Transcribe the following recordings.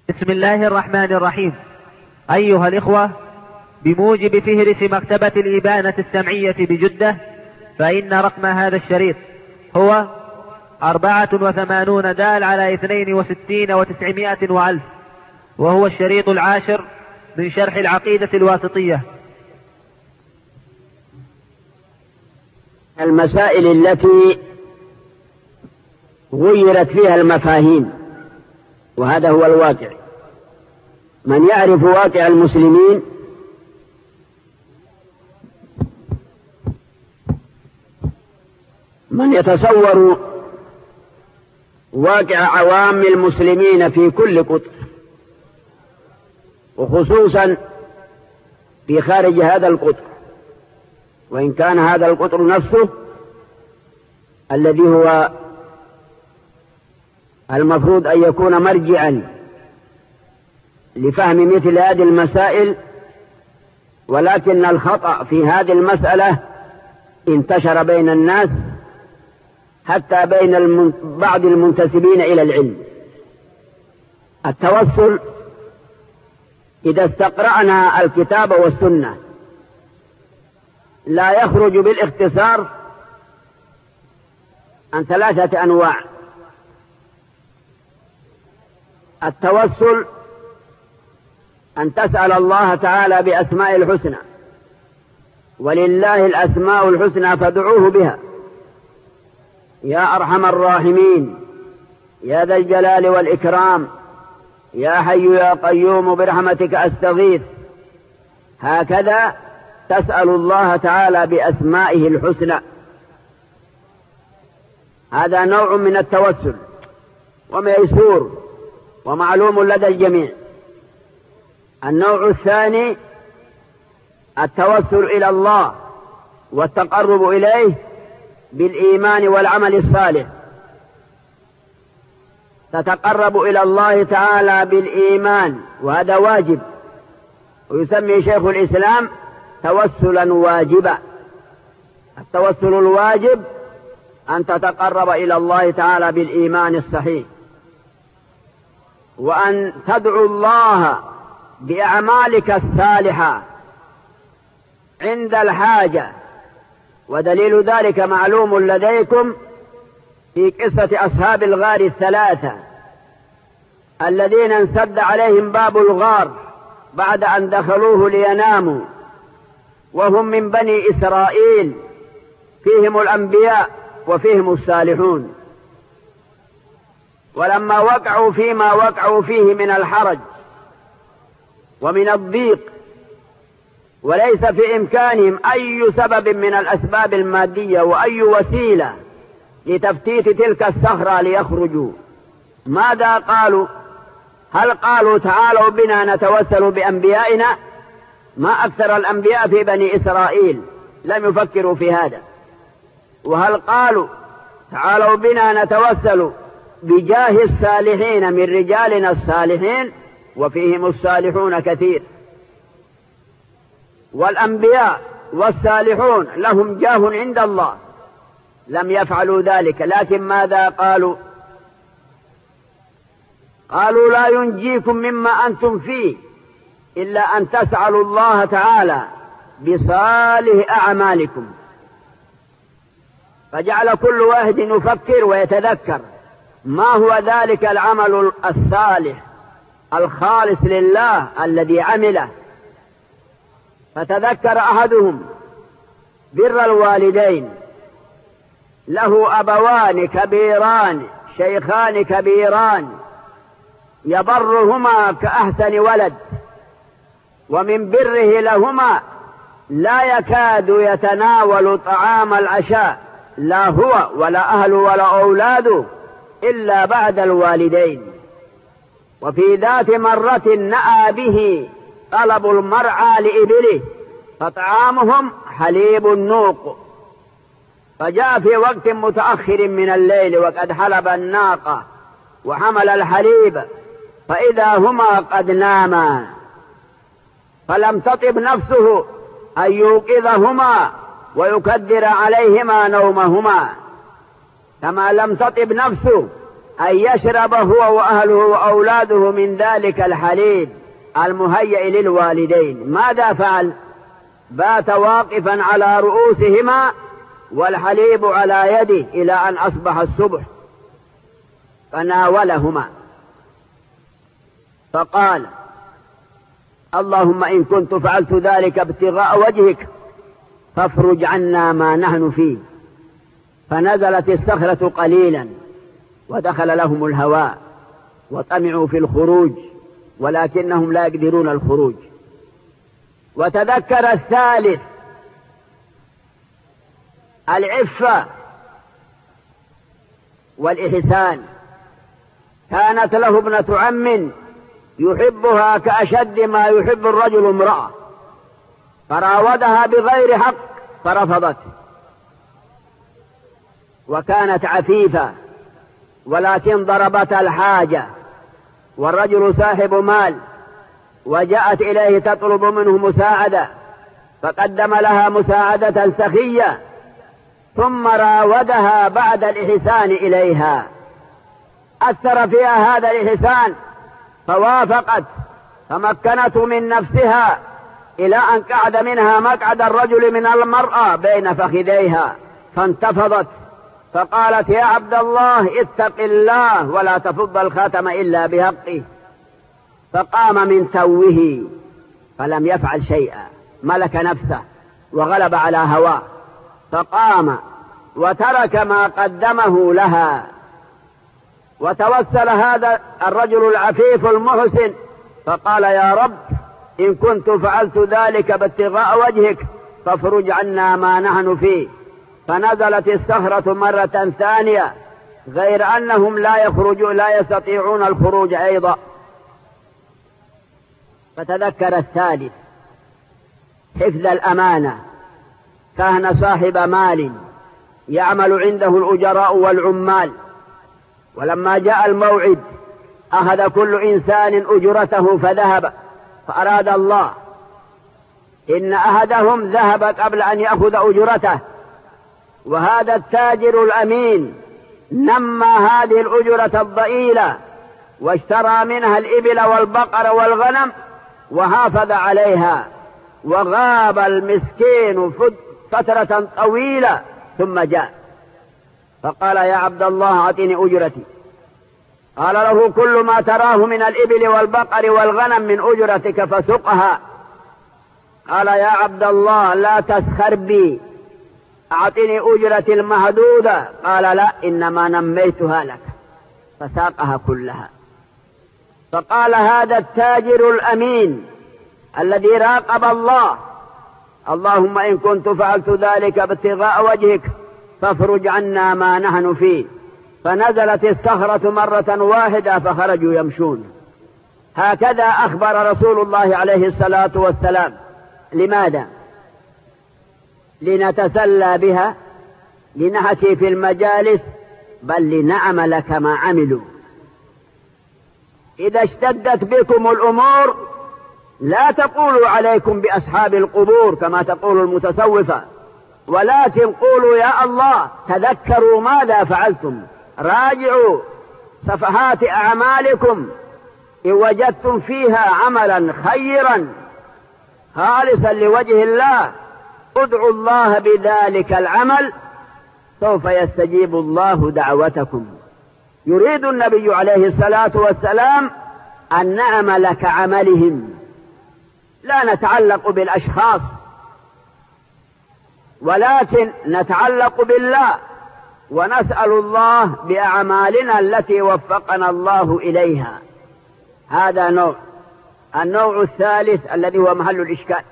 بسم الله الرحمن الرحيم. أيها الإخوة، بموجب فهرس مكتبة الإبانة السمعية بجدة، فإن رقم هذا الشريط هو 84 دال على 62 و900 وألف، وهو الشريط 10 من شرح العقيدة الواسطية. المسائل التي غيرت فيها المفاهيم، وهذا هو الواقع. من يعرف واقع المسلمين من يتصور واقع عوام المسلمين في كل قطر، وخصوصا في خارج هذا القطر، وإن كان هذا القطر نفسه الذي هو المفروض أن يكون مرجعا لفهم مثل هذه المسائل، ولكن الخطأ في هذه المسألة انتشر بين الناس حتى بين بعض المنتسبين إلى العلم. التوسل إذا استقرأنا الكتاب والسنة لا يخرج بالاختصار عن 3 أنواع. التوسل أن تسأل الله تعالى بأسماء الحسنى، ولله الأسماء الحسنى فادعوه بها، يا أرحم الراحمين، يا ذا الجلال والإكرام، يا حي يا قيوم برحمتك أستغيث. هكذا تسأل الله تعالى بأسمائه الحسنى. هذا نوع من التوسل وميسور ومعلوم لدى الجميع. النوع الثاني التوسل إلى الله والتقرب إليه بالإيمان والعمل الصالح. تتقرب إلى الله تعالى بالإيمان، وهذا واجب، ويسمي شيخ الإسلام توسلا واجبا. التوسل الواجب أن تتقرب إلى الله تعالى بالإيمان الصحيح، وأن تدعو الله بأعمالك الصالحة عند الحاجة. ودليل ذلك معلوم لديكم في قصة أصحاب الغار الثلاثة الذين انسد عليهم باب الغار بعد أن دخلوه ليناموا، وهم من بني إسرائيل، فيهم الأنبياء وفيهم الصالحون. ولما وقعوا فيما وقعوا فيه من الحرج ومن الضيق، وليس في إمكانهم أي سبب من الأسباب المادية وأي وسيلة لتفتيت تلك الصخرة ليخرجوا، ماذا قالوا؟ هل قالوا تعالوا بنا نتوسل بأنبيائنا؟ ما أكثر الأنبياء في بني إسرائيل لم يفكروا في هذا. وهل قالوا تعالوا بنا نتوسل بجاه الصالحين من رجالنا الصالحين؟ وفيهم الصالحون كثير، والأنبياء والصالحون لهم جاه عند الله، لم يفعلوا ذلك. لكن ماذا قالوا؟ قالوا لا ينجيكم مما أنتم فيه إلا أن تسألوا الله تعالى بصالح أعمالكم. فجعل كل واحد يفكر ويتذكر ما هو ذلك العمل الصالح الخالص لله الذي عمله. فتذكر أحدهم بر الوالدين، له أبوان كبيران شيخان كبيران يبرهما كأحسن ولد، ومن بره لهما لا يكاد يتناول طعام العشاء لا هو ولا أهله ولا أولاده إلا بعد الوالدين. وفي ذات مرة نأى به طلب المرعى لإبله، فطعامهم حليب النوق، فجاء في وقت متأخر من الليل وقد حلب الناقة وحمل الحليب، فإذا هما قد ناما، فلم تطب نفسه أن يوقظهما ويكدر عليهما نومهما، كما لم تطب نفسه أن يشرب هو وأهله وأولاده من ذلك الحليب المهيئ للوالدين. ماذا فعل؟ بات واقفا على رؤوسهما والحليب على يده إلى أن أصبح الصبح، فناولهما فقال: اللهم إن كنت فعلت ذلك ابتغاء وجهك فافرج عنا ما نحن فيه. فنزلت الصخرة قليلا ودخل لهم الهواء وطمعوا في الخروج ولكنهم لا يقدرون الخروج. وتذكر الثالث العفة والإحسان. كانت له ابنة عم يحبها كأشد ما يحب الرجل امرأة، فراودها بغير حق فرفضت، وكانت عفيفة ولكن ضربتها الحاجة، والرجل صاحب مال، وجاءت إليه تطلب منه مساعدة فقدم لها مساعدة سخية، ثم راودها بعد الإحسان إليها. أثر فيها هذا الإحسان فوافقت، فمكنته من نفسها إلى أن قعد منها مقعد الرجل من المرأة بين فخذيها، فانتفضت فقالت: يا عبد الله اتق الله ولا تفض الخاتم إلا بحقه. فقام من توه فلم يفعل شيئا، ملك نفسه وغلب على هواه، فقام وترك ما قدمه لها. وتوسل هذا الرجل العفيف المحسن فقال: يا رب إن كنت فعلت ذلك بابتغاء وجهك فافرج عنا ما نحن فيه. فنزلت الصخرة مرة ثانية، غير أنهم لا يستطيعون الخروج أيضا. فتذكر الثالث حفظ الأمانة. كان صاحب مال يعمل عنده الأجراء والعمال، ولما جاء الموعد أخذ كل إنسان أجرته فذهب. فأراد الله إن أحدهم ذهب قبل أن يأخذ أجرته، وهذا التاجر الأمين نمى هذه الأجرة الضئيلة واشترى منها الإبل والبقر والغنم وحافظ عليها، وغاب المسكين فترة طويلة ثم جاء فقال: يا عبد الله أعطني أجرتي. قال له: كل ما تراه من الإبل والبقر والغنم من أجرتك فسقها. قال: يا عبد الله لا تسخر بي، أعطني أجرتي المحدودة. قال: لا، إنما نميتها لك. فساقها كلها. فقال هذا التاجر الأمين الذي راقب الله: اللهم إن كنت فعلت ذلك ابتغاء وجهك فافرج عنا ما نحن فيه. فنزلت الصخرة مرة واحدة فخرجوا يمشون. هكذا أخبر رسول الله عليه الصلاة والسلام. لماذا؟ لنتسلى بها، لنحكي في المجالس، بل لنعمل كما عملوا. إذا اشتدت بكم الأمور لا تقولوا عليكم بأصحاب القبور كما تقول المتصوفة، ولكن قولوا: يا الله تذكروا ماذا فعلتم، راجعوا صفحات أعمالكم، إن وجدتم فيها عملا خيرا خالصا لوجه الله ادعوا الله بذلك العمل سوف يستجيب الله دعوتكم. يريد النبي عليه الصلاة والسلام أن نعمل كعملهم، لا نتعلق بالأشخاص ولكن نتعلق بالله، ونسأل الله بأعمالنا التي وفقنا الله إليها. هذا نوع. النوع الثالث الذي هو محل الإشكال: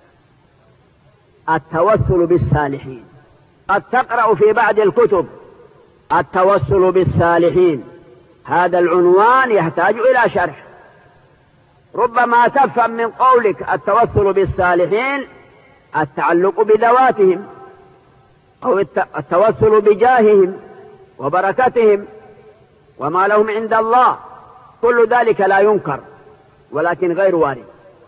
التوسل بالصالحين. قد تقرأ في بعض الكتب التوسل بالصالحين، هذا العنوان يحتاج إلى شرح. ربما تفهم من قولك التوسل بالصالحين التعلق بذواتهم، أو التوسل بجاههم وبركتهم وما لهم عند الله. كل ذلك لا ينكر، ولكن غير وارد.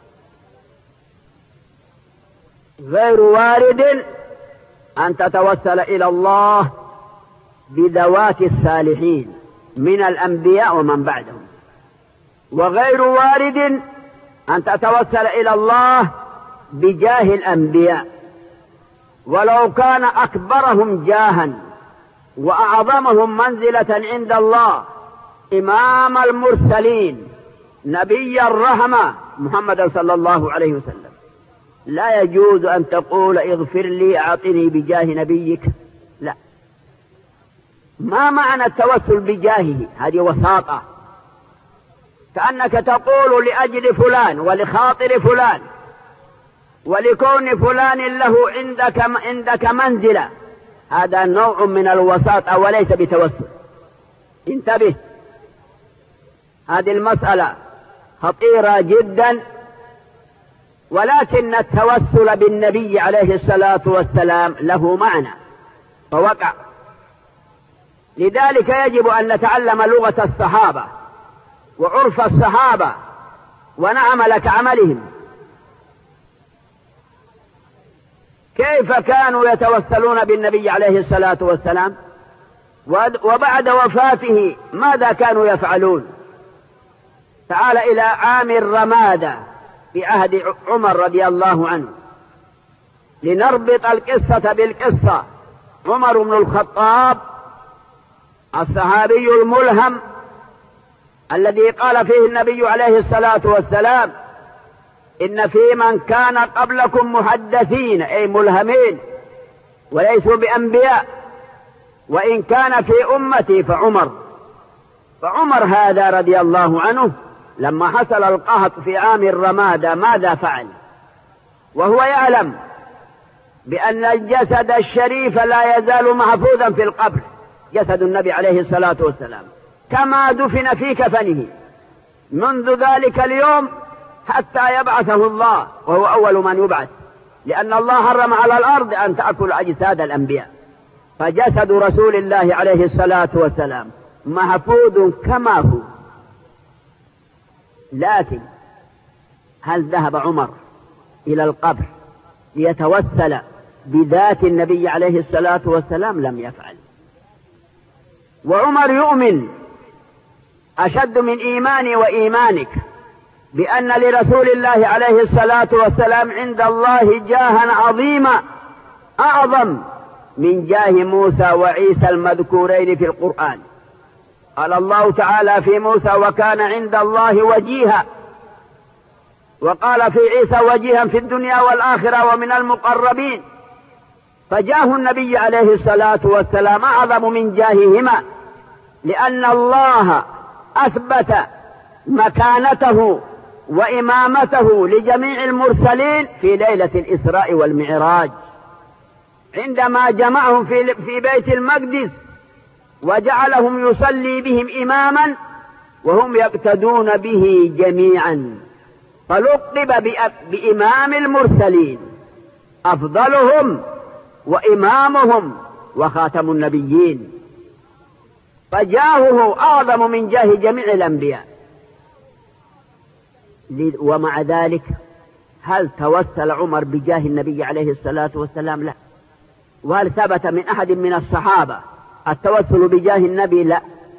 غير وارد أن تتوسل إلى الله بذوات الصالحين، من الأنبياء ومن بعدهم. وغير وارد أن تتوسل إلى الله بجاه الأنبياء ولو كان أكبرهم جاها وأعظمهم منزلة عند الله، إمام المرسلين نبي الرحمة محمد صلى الله عليه وسلم. لا يجوز أن تقول اغفر لي أعطني بجاه نبيك، لا. ما معنى التوسل بجاهه؟ هذه وساطة، كأنك تقول لأجل فلان ولخاطر فلان ولكون فلان له عندك منزلة. هذا نوع من الوساطة وليس بتوسل. انتبه، هذه المسألة خطيرة جدا. ولكن التوسل بالنبي عليه الصلاة والسلام له معنى فوقع. لذلك يجب أن نتعلم لغة الصحابة وعرف الصحابة ونعمل كعملهم. كيف كانوا يتوسلون بالنبي عليه الصلاة والسلام؟ وبعد وفاته ماذا كانوا يفعلون؟ تعال إلى عام الرمادة في عهد عمر رضي الله عنه لنربط القصة بالقصة. عمر بن الخطاب الصحابي الملهم الذي قال فيه النبي عليه الصلاة والسلام إن في من كان قبلكم محدثين، أي ملهمين وليسوا بأنبياء، وإن كان في أمتي فعمر هذا رضي الله عنه لما حصل القحط في عام الرمادة ماذا فعل؟ وهو يعلم بأن الجسد الشريف لا يزال محفوظا في القبر، جسد النبي عليه الصلاة والسلام كما دفن في كفنه منذ ذلك اليوم حتى يبعثه الله، وهو أول من يبعث، لأن الله حرم على الأرض أن تأكل أجساد الأنبياء. فجسد رسول الله عليه الصلاة والسلام محفوظ كما هو. لكن هل ذهب عمر إلى القبر ليتوسل بذات النبي عليه الصلاة والسلام؟ لم يفعل. وعمر يؤمن أشد من إيماني وإيمانك بأن لرسول الله عليه الصلاة والسلام عند الله جاها عظيما أعظم من جاه موسى وعيسى المذكورين في القرآن. قال الله تعالى في موسى وكان عند الله وجيها، وقال في عيسى وجيها في الدنيا والآخرة ومن المقربين. فجاه النبي عليه الصلاة والسلام أعظم من جاههما، لأن الله أثبت مكانته وإمامته لجميع المرسلين في ليلة الإسراء والمعراج عندما جمعهم في بيت المقدس وجعلهم يصلي بهم إماما وهم يقتدون به جميعا، فلقب بإمام المرسلين، أفضلهم وإمامهم وخاتم النبيين، فجاهه أعظم من جاه جميع الأنبياء. ومع ذلك هل توسل عمر بجاه النبي عليه الصلاة والسلام؟ لا. وهل ثبت من أحد من الصحابة التوسل بجاه النبي؟ لا.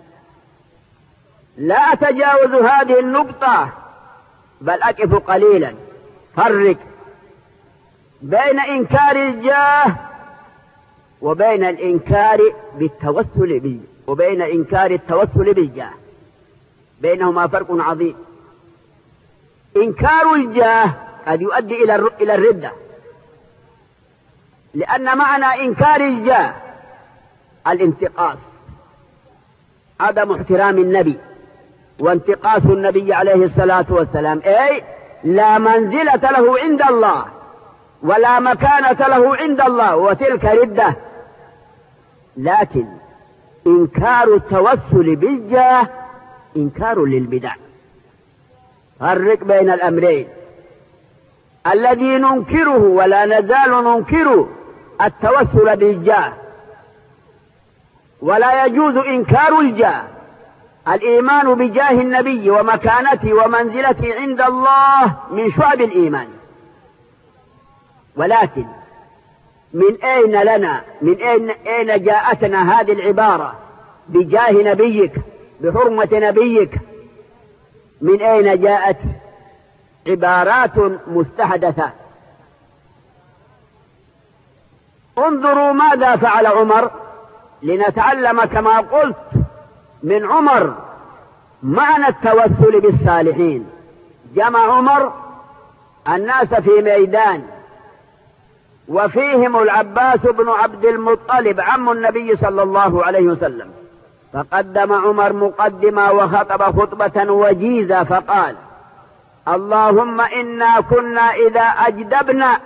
لا أتجاوز هذه النقطة بل أقف قليلا. فرق بين إنكار الجاه وبين الإنكار بالتوسل وبين إنكار التوسل بالجاه، بينهما فرق عظيم. إنكار الجاه قد يؤدي إلى الردة، لأن معنى إنكار الجاه الانتقاص، عدم احترام النبي وانتقاص النبي عليه الصلاة والسلام، أي لا منزلة له عند الله ولا مكانة له عند الله، وتلك ردة. لكن إنكار التوسل بالجاه إنكار للبدع. فرق بين الأمرين. الذي ننكره ولا نزال ننكره التوسل بالجاه، ولا يجوز إنكار الجاه. الإيمان بجاه النبي ومكانته ومنزلته عند الله من شعب الإيمان. ولكن من أين جاءتنا هذه العبارة بجاه نبيك بحرمة نبيك. من أين جاءت؟ عبارات مستحدثة. انظروا ماذا فعل عمر لنتعلم كما قلت من عمر معنى التوسل بالصالحين. جمع عمر الناس في ميدان، وفيهم العباس بن عبد المطلب عم النبي صلى الله عليه وسلم. فقدم عمر مقدمة وخطب خطبة وجيزة فقال: اللهم إنا كنا إذا أجدبنا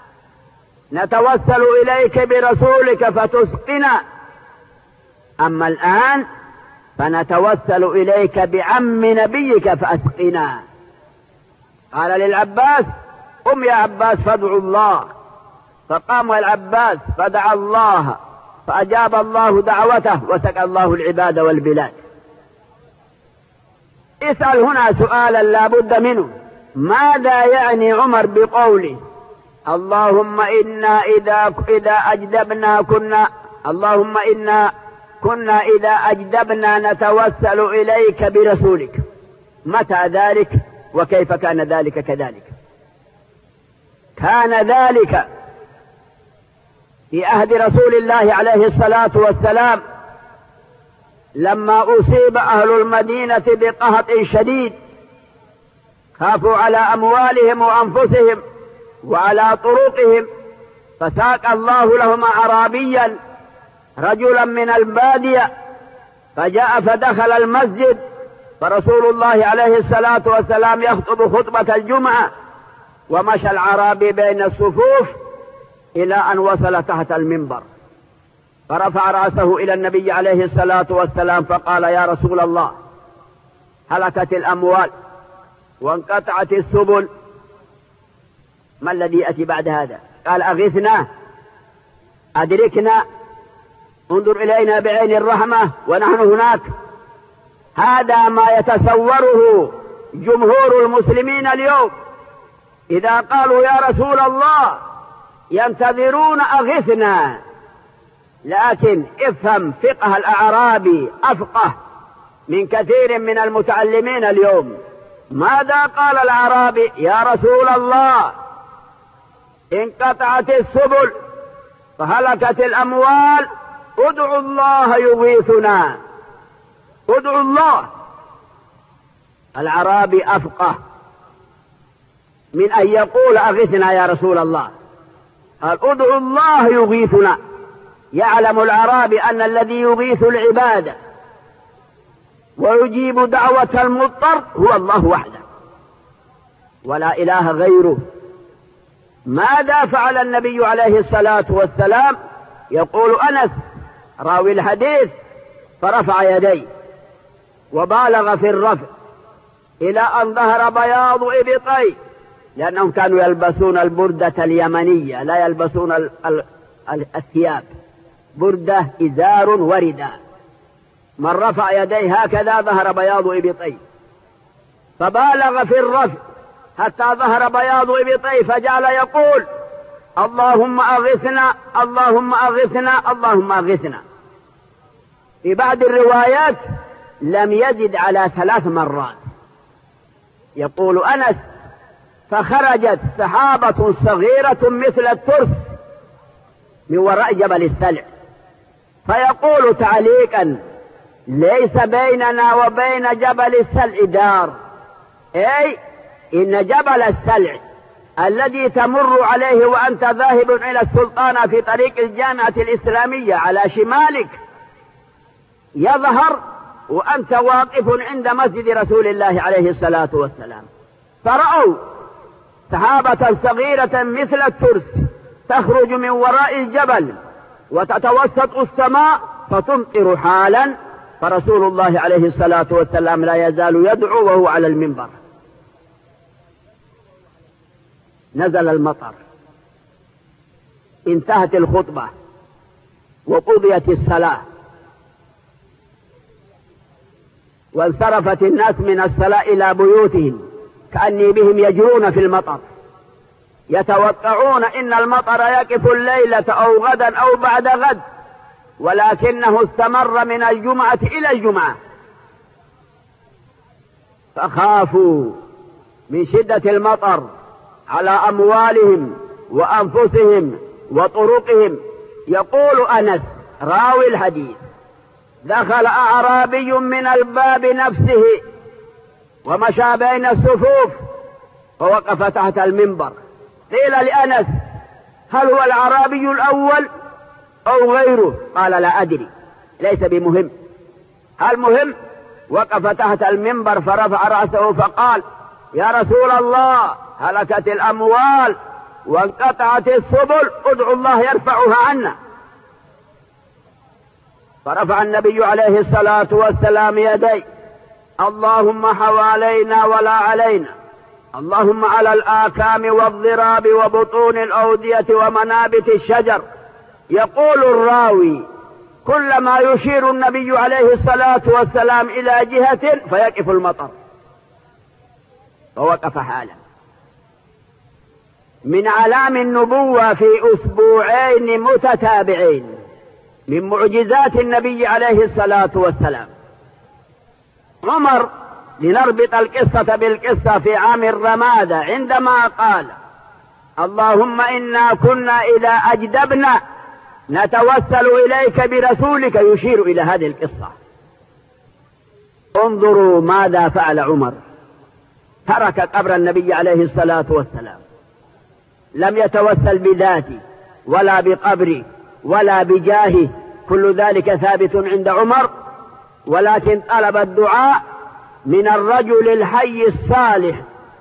نتوسل إليك برسولك فتسقنا، أما الآن فنتوسل إليك بعم نبيك فأسقنا. قال للعباس: قم يا عباس فادعوا الله. فقام العباس فدعا الله فأجاب الله دعوته وسقى الله العباد والبلاد. اسأل هنا سؤالا لا بد منه: ماذا يعني عمر بقوله اللهم إنا إذا أجدبنا كنا اللهم إنا كنا إذا أجدبنا نتوسل إليك برسولك؟ متى ذلك وكيف كان ذلك كذلك؟ كان ذلك في عهد رسول الله عليه الصلاة والسلام لما أصيب أهل المدينة بقهط شديد، خافوا على أموالهم وأنفسهم وعلى طرقهم، فساق الله لهم أعرابيا رجلا من البادية، فجاء فدخل المسجد، فرسول الله عليه الصلاة والسلام يخطب خطبة الجمعة، ومشى الأعرابي بين الصفوف إلى أن وصل تحت المنبر، فرفع رأسه إلى النبي عليه الصلاة والسلام فقال: يا رسول الله، هلكت الأموال وانقطعت السبل، ما الذي يأتي بعد هذا؟ قال: أغثنا، أدركنا، انظر إلينا بعين الرحمة ونحن هناك. هذا ما يتصوره جمهور المسلمين اليوم، إذا قالوا يا رسول الله ينتظرون أغثنا. لكن افهم فقه الأعرابي أفقه من كثير من المتعلمين اليوم. ماذا قال الأعرابي؟ يا رسول الله انقطعت السبل فهلكت الأموال، ادعوا الله يغيثنا، ادعوا الله. الأعرابي أفقه من أن يقول أغثنا يا رسول الله، قال ادعوا الله يغيثنا. يعلم الأعرابي أن الذي يغيث العباد ويجيب دعوة المضطر هو الله وحده ولا إله غيره. ماذا فعل النبي عليه الصلاة والسلام؟ يقول أنس راوي الحديث: فرفع يديه وبالغ في الرفع إلى أن ظهر بياض إبطيه، لأنهم كانوا يلبسون البردة اليمنية، لا يلبسون الثياب، بردة إزار ورداء. من رفع يديه هكذا ظهر بياض إبطيه، فبالغ في الرفع حتى ظهر بياض إبطيه، فجعل يقول: اللهم أغثنا، اللهم أغثنا، اللهم أغثنا. في بعض الروايات لم يزد على 3 مرات. يقول أنس: فخرجت سحابة صغيرة مثل الترس من وراء جبل السلع، فيقول تعليقا: ليس بيننا وبين جبل السلع دار، أي إن جبل السلع الذي تمر عليه وأنت ذاهب إلى السلطانة في طريق الجامعة الإسلامية على شمالك يظهر وأنت واقف عند مسجد رسول الله عليه الصلاة والسلام. فرأوا سحابة صغيرة مثل الترس تخرج من وراء الجبل وتتوسط السماء فتمطر حالا، فرسول الله عليه الصلاة والسلام لا يزال يدعو وهو على المنبر. نزل المطر، انتهت الخطبة وقضيت الصلاة، وانصرفت الناس من الصلاة إلى بيوتهم كأني بهم يجرون في المطر، يتوقعون إن المطر يقف الليلة أو غدا أو بعد غد، ولكنه استمر من الجمعة إلى الجمعة فخافوا من شدة المطر على أموالهم وأنفسهم وطرقهم. يقول أنس راوي الحديث: دخل أعرابي من الباب نفسه ومشى بين الصفوف ووقف تحت المنبر. قيل لأنس: هل هو الأعرابي الأول أو غيره؟ قال: لا أدري، ليس بمهم. المهم وقف تحت المنبر فرفع رأسه فقال: يا رسول الله، هلكت الأموال وانقطعت السبل، ادعوا الله يرفعها عنا. فرفع النبي عليه الصلاة والسلام يديه: اللهم حوالينا ولا علينا، اللهم على الآكام والضراب وبطون الأودية ومنابت الشجر. يقول الراوي: كلما يشير النبي عليه الصلاة والسلام إلى جهة فيقف المطر، فوقف حالا. من علام النبوة في أسبوعين متتابعين من معجزات النبي عليه الصلاة والسلام. عمر، لنربط القصة بالقصة، في عام الرمادة عندما قال: اللهم إنا كنا إذا أجدبنا نتوسل إليك برسولك، يشير إلى هذه القصة. انظروا ماذا فعل عمر. ترك قبر النبي عليه الصلاة والسلام، لم يتوسل بذاته ولا بقبره ولا بجاهه، كل ذلك ثابت عند عمر، ولكن طلب الدعاء من الرجل الحي الصالح،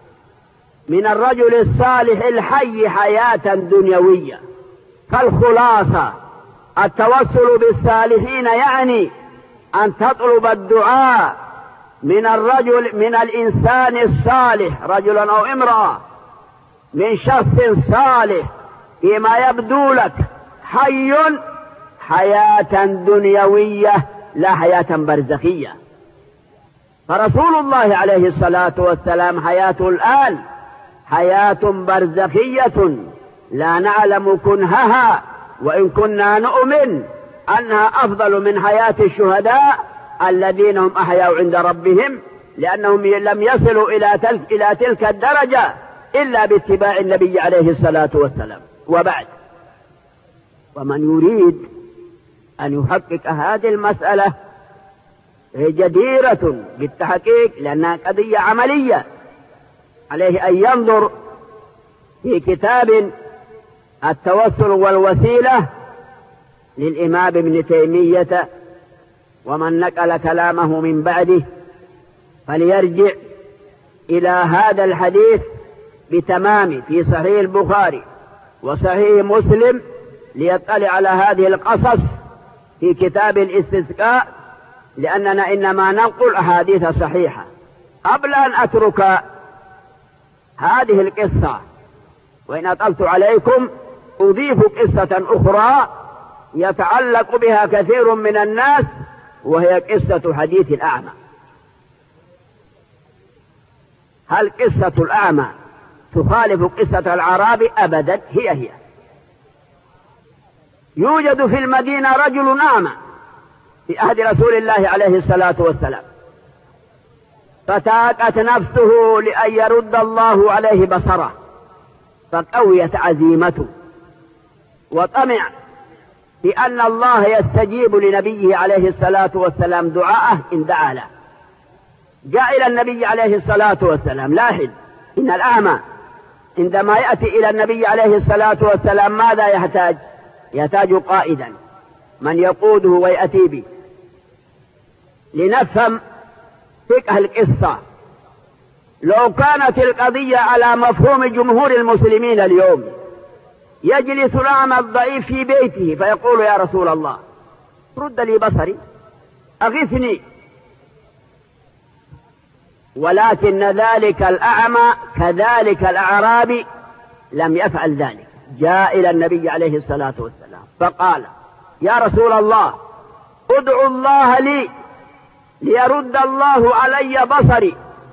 من الرجل الصالح الحي حياة دنيوية. فالخلاصة التوسل بالصالحين يعني أن تطلب الدعاء من الرجل، من الإنسان الصالح، رجلا أو امرأة، من شخص صالح فيما يبدو لك حي حياة دنيوية لا حياة برزخية. فرسول الله عليه الصلاة والسلام حياته الآن حياة برزخية لا نعلم كنهها، وإن كنا نؤمن أنها أفضل من حياة الشهداء الذين هم أحياء عند ربهم، لأنهم لم يصلوا إلى تلك الدرجة إلا باتباع النبي عليه الصلاة والسلام. وبعد، ومن يريد أن يحقق هذه المسألة هي جديرة بالتحقيق، لأنها قضية عملية، عليه أن ينظر في كتاب التوسل والوسيلة للإمام ابن تيمية ومن نقل كلامه من بعده، فليرجع إلى هذا الحديث بتمام في صحيح البخاري وصحيح مسلم، ليطلع على هذه القصص في كتاب الاستسقاء، لأننا إنما ننقل أحاديث صحيحة. قبل أن أترك هذه القصة وإن أطلت عليكم، أضيف قصة أخرى يتعلق بها كثير من الناس، وهي قصة حديث الأعمى. هل قصة الأعمى تخالف قصة الأعرابي؟ أبدا، هي يوجد في المدينة رجل أعمى في عهد رسول الله عليه الصلاة والسلام، فتاقت نفسه لأن يرد الله عليه بصره، فقويت عزيمته وطمع بأن الله يستجيب لنبيه عليه الصلاة والسلام دعاءه إن دعا له. جاء إلى النبي عليه الصلاة والسلام. لاحظ إن الأعمى عندما يأتي إلى النبي عليه الصلاة والسلام ماذا يحتاج؟ يحتاج قائدا من يقوده ويأتي به. لنفهم فقه القصة، لو كانت القضية على مفهوم جمهور المسلمين اليوم، يجلس الأعمى الضعيف في بيته فيقول: يا رسول الله، رد لي بصري، أغثني. ولكن ذلك الأعمى كذلك الأعرابي لم يفعل ذلك. جاء إلى النبي عليه الصلاة والسلام فقال: يا رسول الله، ادعو الله لي ليرد الله علي بصري.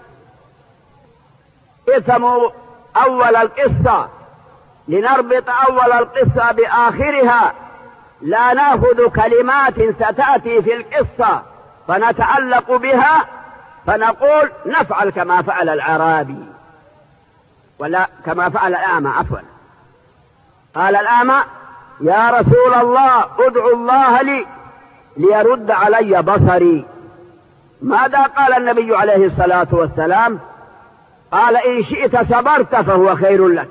افهموا أول القصة، لنربط أول القصة بآخرها، لا نأخذ كلمات ستأتي في القصة فنتعلق بها فنقول نفعل كما فعل الأعرابي، ولا كما فعل الأعمى عفوا. قال الأعمى: يا رسول الله ادعو الله لي ليرد علي بصري. ماذا قال النبي عليه الصلاة والسلام؟ قال: إن شئت صبرت فهو خير لك،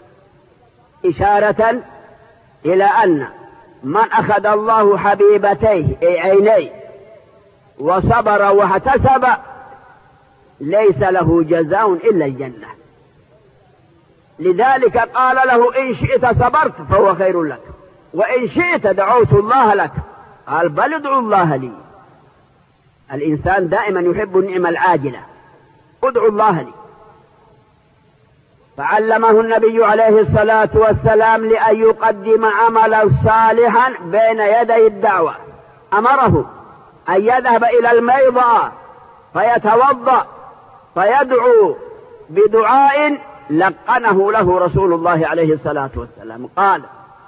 إشارة إلى أن من أخذ الله حبيبتيه أي عينيه وصبر واحتسب ليس له جزاء إلا الجنة. لذلك قال له: إن شئت صبرت فهو خير لك، وإن شئت دعوت الله لك. قال: بل ادعو الله لي. الإنسان دائما يحب النعمة العاجلة، ادعو الله لي. فعلمه النبي عليه الصلاة والسلام لأن يقدم عملا صالحا بين يدي الدعوة. أمره أن يذهب إلى الميضة فيتوضأ فيدعو بدعاء لقنه له رسول الله عليه الصلاة والسلام. قال: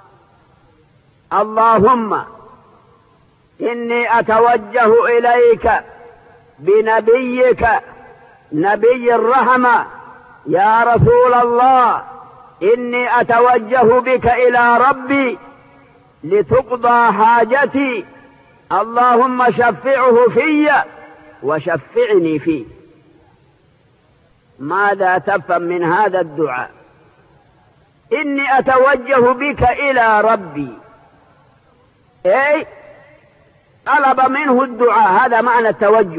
اللهم إني أتوجه إليك بنبيك نبي الرحمة، يا رسول الله إني أتوجه بك إلى ربي لتقضى حاجتي، اللهم شفعه في وشفعني فيه. ماذا تفهم من هذا الدعاء؟ إني أتوجه بك إلى ربي، أي طلب منه الدعاء، هذا معنى التوجه،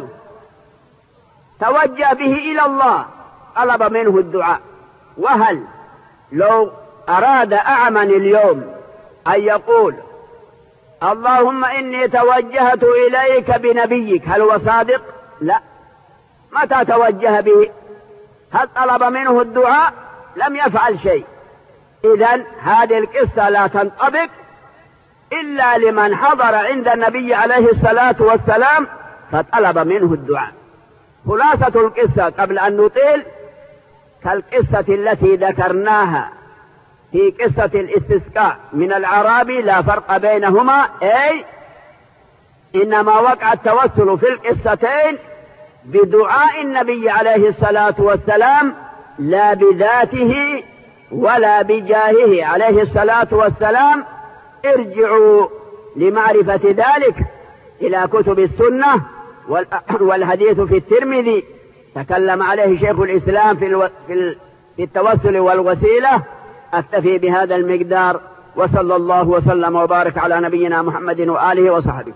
توجه به إلى الله، طلب منه الدعاء. وهل لو أراد أعمى اليوم أن يقول: اللهم إني توجهت إليك بنبيك، هل هو صادق؟ لا. متى توجه به؟ هل طلب منه الدعاء؟ لم يفعل شيء. إذن هذه القصة لا تنطبق إلا لمن حضر عند النبي عليه الصلاة والسلام فطلب منه الدعاء. خلاصة القصة قبل أن نطيل كالقصة التي ذكرناها في قصة الاستسقاء من الأعرابي، لا فرق بينهما، أي إنما وقع التوسل في القصتين بدعاء النبي عليه الصلاة والسلام، لا بذاته ولا بجاهه عليه الصلاة والسلام. ارجعوا لمعرفة ذلك إلى كتب السنة والحديث في الترمذي تكلم عليه شيخ الإسلام في التوسل والوسيلة. أكتفي بهذا المقدار، وصلى الله وسلم وبارك على نبينا محمد وآله وصحبه.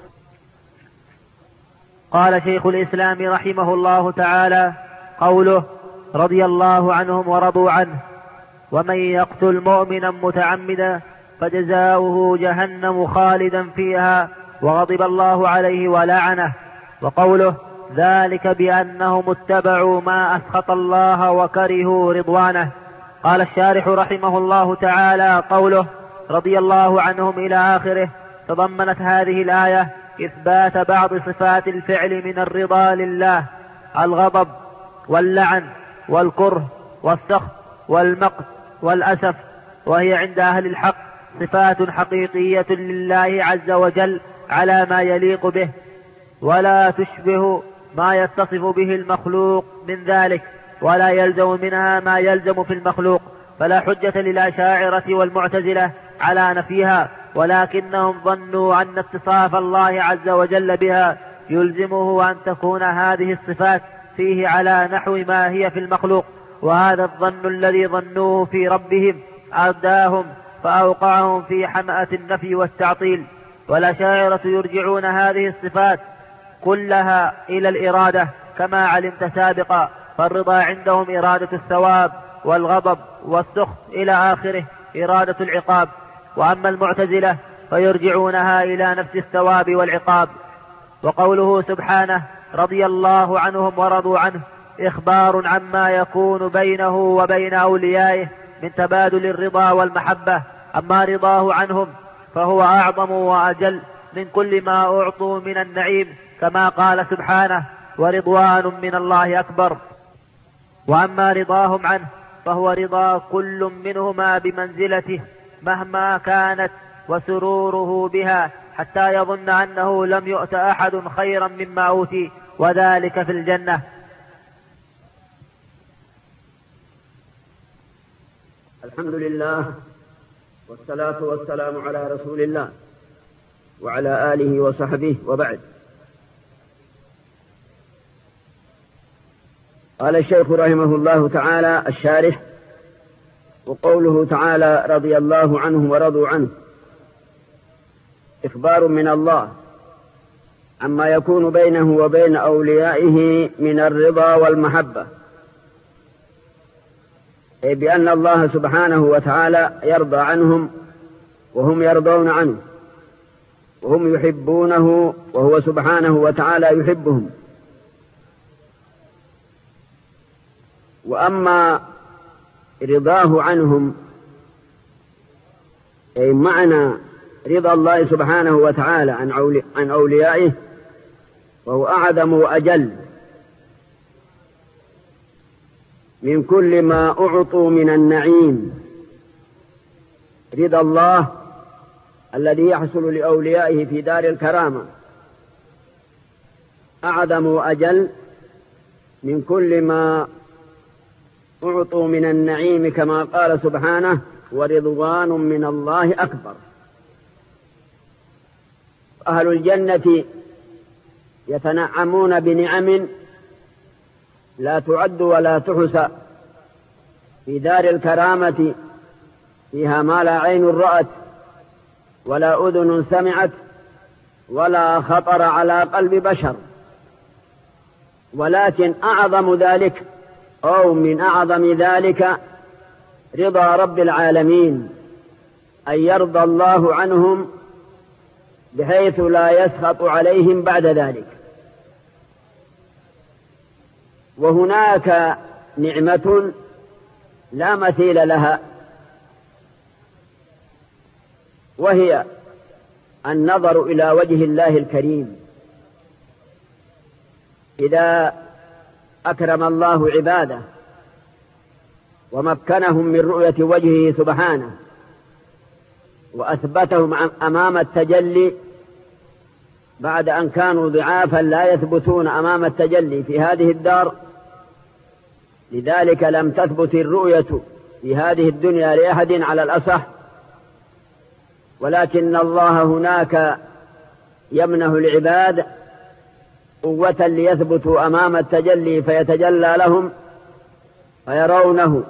قال شيخ الإسلام رحمه الله تعالى: قوله رضي الله عنهم ورضوا عنه: ومن يقتل مؤمنا متعمدا فجزاؤه جهنم خالدا فيها وغضب الله عليه ولعنه. وقوله ذلك بأنهم اتبعوا ما أسخط الله وكرهوا رضوانه. قال الشارح رحمه الله تعالى: قوله رضي الله عنهم إلى آخره تضمنت هذه الآية إثبات بعض صفات الفعل من الرضا لله: الغضب واللعن والكره والسخط والمقت والأسف، وهي عند أهل الحق صفات حقيقية لله عز وجل على ما يليق به، ولا تشبه ما يتصف به المخلوق من ذلك، ولا يلزم منها ما يلزم في المخلوق. فلا حجة للأشاعرة والمعتزلة على نفيها، ولكنهم ظنوا أن اتصاف الله عز وجل بها يلزمه أن تكون هذه الصفات فيه على نحو ما هي في المخلوق، وهذا الظن الذي ظنوه في ربهم أرداهم فأوقعهم في حمأة النفي والتعطيل. والأشاعرة يرجعون هذه الصفات كلها إلى الإرادة كما علمت سابقا، فالرضا عندهم إرادة الثواب والغضب والسخط إلى آخره إرادة العقاب. وأما المعتزلة فيرجعونها إلى نفس الثواب والعقاب. وقوله سبحانه رضي الله عنهم ورضوا عنه إخبار عما يكون بينه وبين أوليائه من تبادل الرضا والمحبة. أما رضاه عنهم فهو أعظم وأجل من كل ما أعطوا من النعيم، كما قال سبحانه ورضوان من الله أكبر. وأما رضاهم عنه فهو رضا كل منهما بمنزلته مهما كانت وسروره بها، حتى يظن أنه لم يؤت أحد خيرا مما أوتي، وذلك في الجنة. الحمد لله، والصلاة والسلام على رسول الله وعلى آله وصحبه، وبعد. قال الشيخ رحمه الله تعالى الشارح: وقوله تعالى رضي الله عنهم ورضوا عنه إخبار من الله عما يكون بينه وبين أوليائه من الرضا والمحبة، أي بأن الله سبحانه وتعالى يرضى عنهم وهم يرضون عنه، وهم يحبونه وهو سبحانه وتعالى يحبهم. وأما رضاه عنهم أي معنى رضا الله سبحانه وتعالى عن أوليائه، وهو أعظم وأجل من كل ما أعطوا من النعيم. رضا الله الذي يحصل لأوليائه في دار الكرامة أعظم وأجل من كل ما أعطوا من النعيم، كما قال سبحانه: ورضوان من الله أكبر. أهل الجنة يتنعمون بنعم لا تعد ولا تحصى في دار الكرامة، فيها ما لا عين رأت ولا أذن سمعت ولا خطر على قلب بشر. ولكن أعظم ذلك أو من أعظم ذلك رضا رب العالمين، أن يرضى الله عنهم بحيث لا يسخط عليهم بعد ذلك. وهناك نعمة لا مثيل لها، وهي النظر إلى وجه الله الكريم. إذا أكرم الله عباده ومكنهم من رؤية وجهه سبحانه وأثبتهم أمام التجلي بعد أن كانوا ضعافا لا يثبتون أمام التجلي في هذه الدار، لذلك لم تثبت الرؤية في هذه الدنيا لأحد على الأصح، ولكن الله هناك يمنح العباد قوة ليثبتوا أمام التجلي فيتجلى لهم فيرونه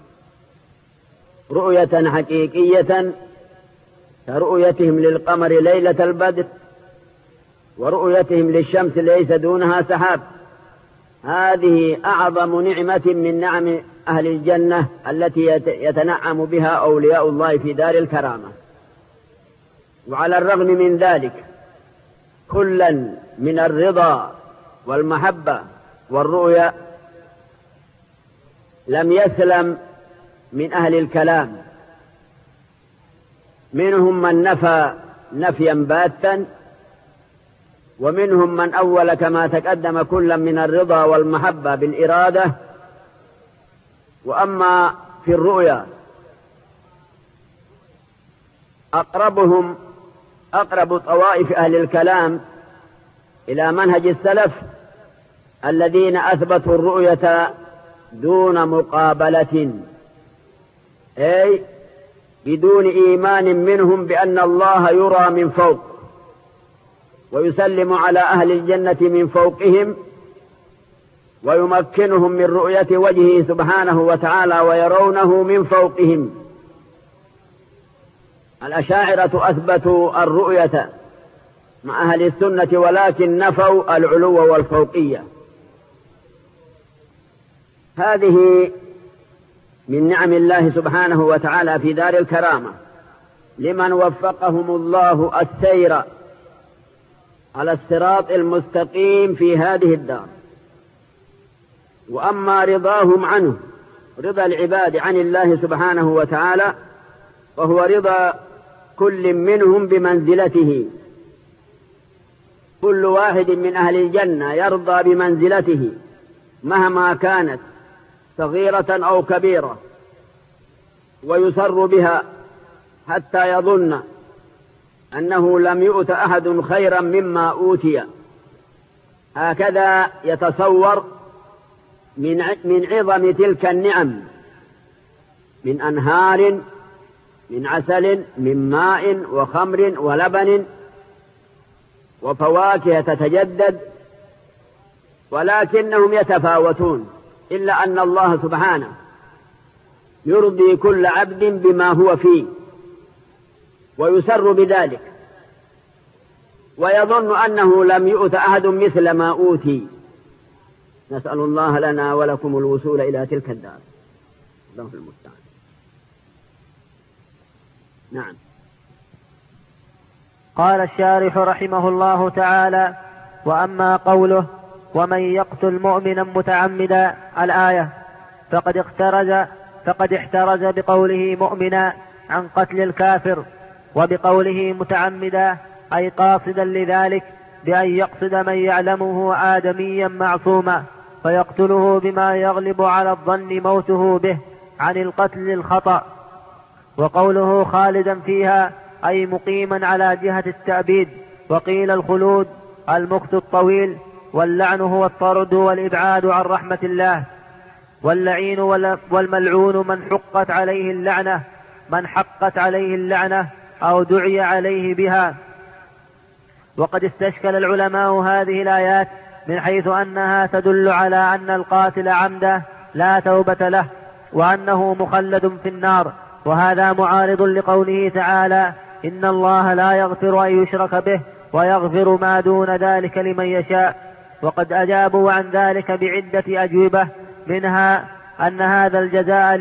رؤية حقيقية، كرؤيتهم للقمر ليلة البدر ورؤيتهم للشمس ليس دونها سحاب. هذه أعظم نعمة من نعم أهل الجنة التي يتنعم بها أولياء الله في دار الكرامة. وعلى الرغم من ذلك كلا من الرضا والمحبة والرؤيا لم يسلم من أهل الكلام، منهم من نفى نفيا باتا، ومنهم من أول كما تقدم كلا من الرضا والمحبة بالإرادة. وأما في الرؤيا أقرب طوائف أهل الكلام إلى منهج السلف الذين أثبتوا الرؤية دون مقابلة، أي بدون إيمان منهم بأن الله يرى من فوق ويسلم على أهل الجنة من فوقهم ويمكنهم من رؤية وجهه سبحانه وتعالى ويرونه من فوقهم. الأشاعرة أثبتوا الرؤية مع أهل السنة ولكن نفوا العلو والفوقية. هذه من نعم الله سبحانه وتعالى في دار الكرامة لمن وفقهم الله السير على الصراط المستقيم في هذه الدار. وأما رضاهم عنه، رضا العباد عن الله سبحانه وتعالى، فهو رضا كل منهم بمنزلته. كل واحد من أهل الجنة يرضى بمنزلته مهما كانت صغيرة أو كبيرة، ويسر بها حتى يظن أنه لم يؤت أحد خيرا مما أوتي. هكذا يتصور من عظم تلك النعم من أنهار من عسل من ماء وخمر ولبن وفواكه تتجدد، ولكنهم يتفاوتون، إلا أن الله سبحانه يرضي كل عبد بما هو فيه ويسر بذلك، ويظن أنه لم يؤت أحد مثل ما أوتي. نسأل الله لنا ولكم الوصول إلى تلك الدار. الله المستعان. نعم. قال الشارح رحمه الله تعالى: وأما قوله ومن يقتل مؤمنا متعمدا الآية فقد احترز بقوله مؤمنا عن قتل الكافر، وبقوله متعمدا أي قاصدا لذلك بأن يقصد من يعلمه آدميا معصوما فيقتله بما يغلب على الظن موته به عن القتل الخطأ. وقوله خالدا فيها أي مقيما على جهة التأبيد. وقيل الخلود المكث الطويل، واللعن هو الطرد والإبعاد عن رحمة الله. واللعين والملعون من حقت عليه اللعنة أو دعي عليه بها. وقد استشكل العلماء هذه الآيات من حيث أنها تدل على أن القاتل عمدا لا توبة له، وأنه مخلد في النار، وهذا معارض لقوله تعالى: إن الله لا يغفر أن يشرك به ويغفر ما دون ذلك لمن يشاء. وقد أجابوا عن ذلك بعدة أجوبة، منها أن هذا الجزاء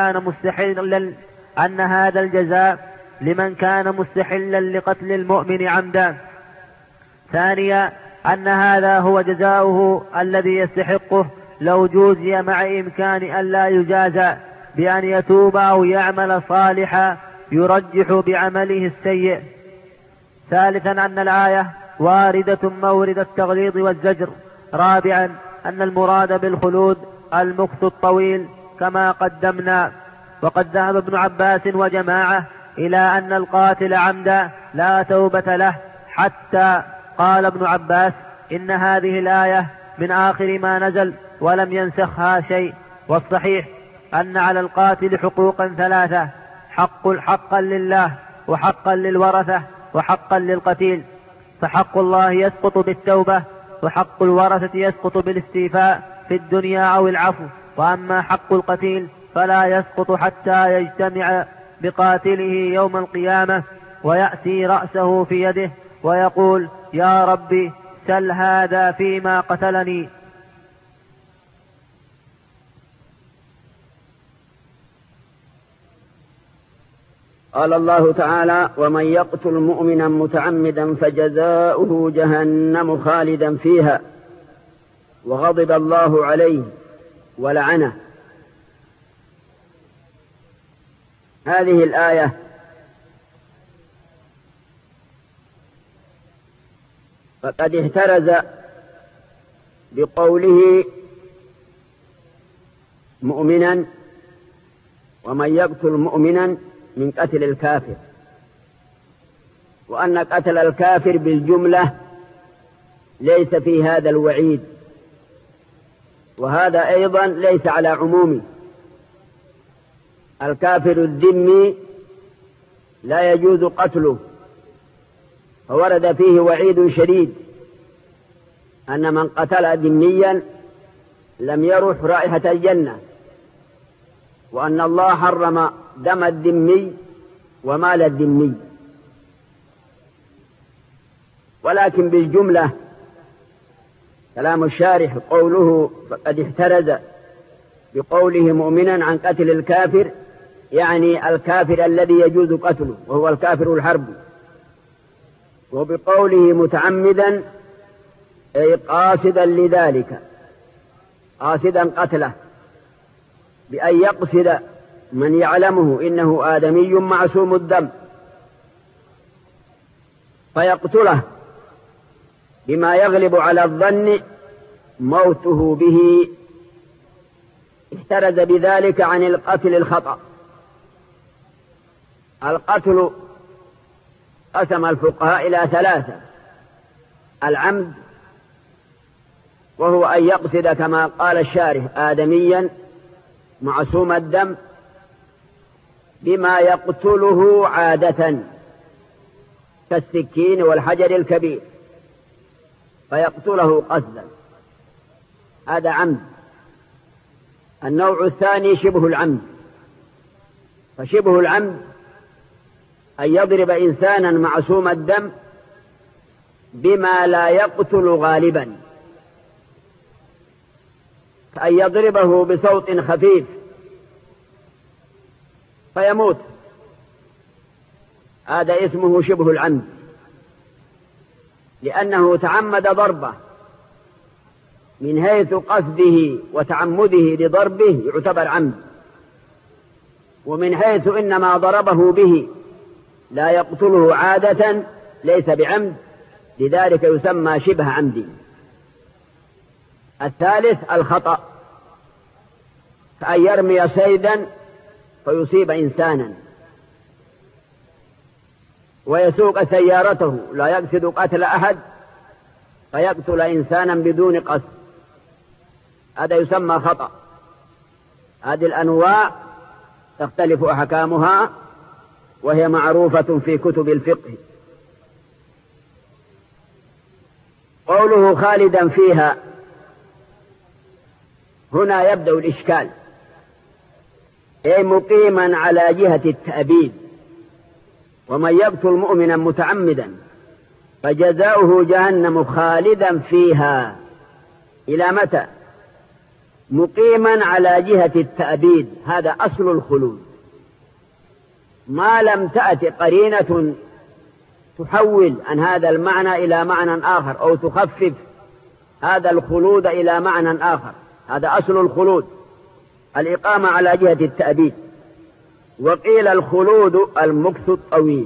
لمن كان مستحلا لقتل المؤمن عمدا. ثانيا أن هذا هو جزاؤه الذي يستحقه لو جوزي، مع إمكان أن لا يجازى بأن يتوب أو يعمل صالحا يرجح بعمله السيء. ثالثا أن الآية واردة مورد التغليظ والزجر. رابعا أن المراد بالخلود المكث الطويل كما قدمنا. وقد ذهب ابن عباس وجماعة إلى أن القاتل عمدا لا توبة له، حتى قال ابن عباس: إن هذه الآية من آخر ما نزل ولم ينسخها شيء. والصحيح أن على القاتل حقوقا ثلاثة: حقا لله، وحقا للورثة، وحقا للقتيل. فحق الله يسقط بالتوبة، وحق الورثة يسقط بالاستيفاء في الدنيا أو العفو. وأما حق القتيل فلا يسقط حتى يجتمع بقاتله يوم القيامة ويأتي رأسه في يده ويقول: يا ربي سل هذا فيما قتلني. قال الله تعالى: ومن يقتل مؤمنا متعمدا فجزاؤه جهنم خالدا فيها وغضب الله عليه ولعنه. هذه الآية فقد احترز بقوله مؤمنا ومن يقتل مؤمنا من قتل الكافر، وأن قتل الكافر بالجملة ليس في هذا الوعيد، وهذا أيضا ليس على عمومه. الكافر الذمي لا يجوز قتله، فورد فيه وعيد شديد أن من قتل ذميا لم يرح رائحة الجنة، وأن الله حرم دم الذمي ومال الذمي. ولكن بالجملة كلام الشارح قوله فقد احترز بقوله مؤمنا عن قتل الكافر، يعني الكافر الذي يجوز قتله وهو الكافر الحربي. وبقوله متعمدا أي قاصدا لذلك، قاصدا قتله بأن يقصد من يعلمه إنه آدمي معصوم الدم فيقتله بما يغلب على الظن موته به. احترز بذلك عن القتل الخطأ. القتل قسم الفقهاء إلى ثلاثة: العمد، وهو أن يقصد كما قال الشارح آدميا معصوم الدم بما يقتله عادة كالسكين والحجر الكبير فيقتله قصدا، هذا عمد. النوع الثاني شبه العمد، فشبه العمد أن يضرب إنسانا معصوم الدم بما لا يقتل غالبا، كأن يضربه بصوت خفيف فيموت، هذا اسمه شبه العمد، لأنه تعمد ضربه من حيث قصده وتعمده لضربه يعتبر عمد، ومن حيث إنما ضربه به لا يقتله عادة ليس بعمد، لذلك يسمى شبه عمد. الثالث الخطأ، كأن يرمي صيدا فيصيب إنسانا ويسوق سيارته لا يقصد قتل أحد فيقتل إنسانا بدون قصد، هذا يسمى خطأ. هذه الأنواع تختلف أحكامها وهي معروفة في كتب الفقه. قوله خالدا فيها، هنا يبدأ الإشكال، أي مقيما على جهة التأبيد. ومن يقتل مؤمنا متعمدا فجزاؤه جهنم خالدا فيها، إلى متى؟ مقيما على جهة التأبيد، هذا أصل الخلود، ما لم تأت قرينة تحول عن هذا المعنى إلى معنى آخر أو تخفف هذا الخلود إلى معنى آخر، هذا أصل الخلود، الإقامة على جهة التأبيد. وقيل الخلود المكث الطويل،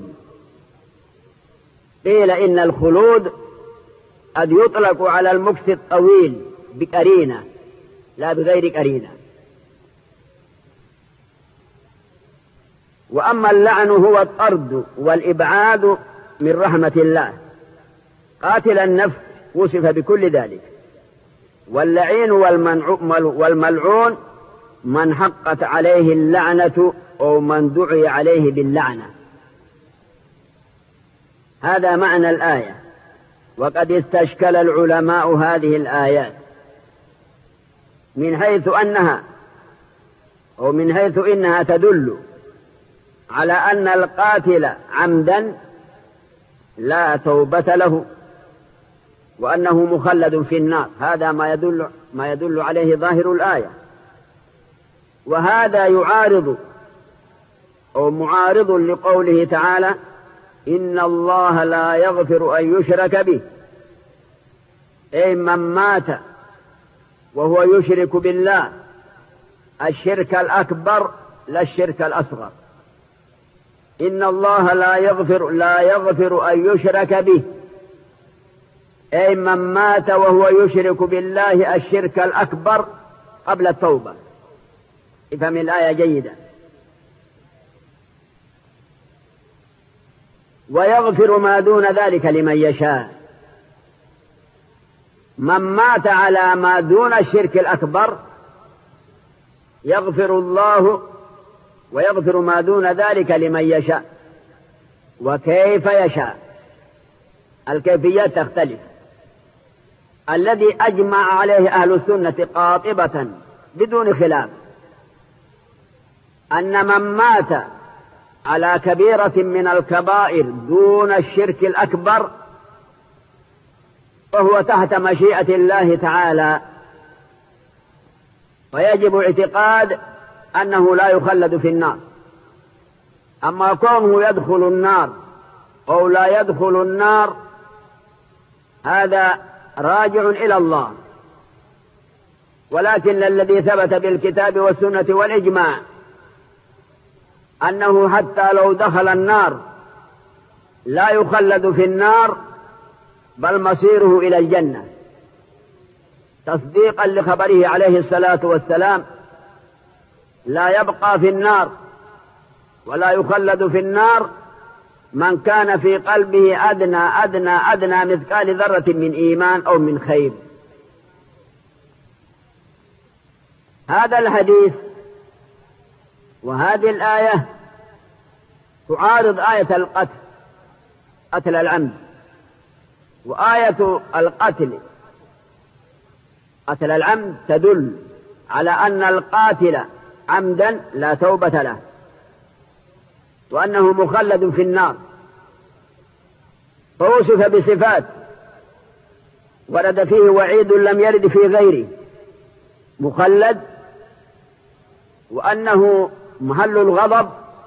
قيل إن الخلود قد يطلق على المكث الطويل بقرينة لا بغير قرينة. وأما اللعن هو الطرد والإبعاد من رحمة الله، قاتل النفس وصف بكل ذلك. واللعين والملعون من حقت عليه اللعنة أو من دعي عليه باللعنة، هذا معنى الآية. وقد استشكل العلماء هذه الآيات من حيث إنها تدل على أن القاتل عمدا لا توبة له وأنه مخلد في النار، هذا ما يدل عليه ظاهر الآية. وهذا يعارض أو معارض لقوله تعالى: إن الله لا يغفر أن يشرك به، أي من مات وهو يشرك بالله الشرك الأكبر لا الشرك الأصغر. إن الله لا يغفر أن يشرك به، أي من مات وهو يشرك بالله الشرك الأكبر قبل التوبة. افهم الآية جيدا. ويغفر ما دون ذلك لمن يشاء، من مات على ما دون الشرك الأكبر يغفر الله، ويغفر ما دون ذلك لمن يشاء. وكيف يشاء؟ الكيفيات تختلف. الذي أجمع عليه أهل السنة قاطبة بدون خلاف أن من مات على كبيرة من الكبائر دون الشرك الأكبر فهو تحت مشيئة الله تعالى، ويجب اعتقاد أنه لا يخلد في النار. أما كونه يدخل النار أو لا يدخل النار هذا راجع إلى الله، ولكن الذي ثبت بالكتاب والسنة والإجماع أنه حتى لو دخل النار لا يخلد في النار، بل مصيره إلى الجنة، تصديقا لخبره عليه الصلاة والسلام: لا يبقى في النار ولا يخلد في النار من كان في قلبه أدنى مثقال ذرة من إيمان أو من خير. هذا الحديث وهذه الآية تعارض آية القتل، قتل العمد، وآية القتل قتل العمد تدل على أن القاتل عمدا لا توبة له، وأنه مخلد في النار. فوصف بصفات ورد فيه وعيد لم يرد في غيره، مخلد، وأنه محل الغضب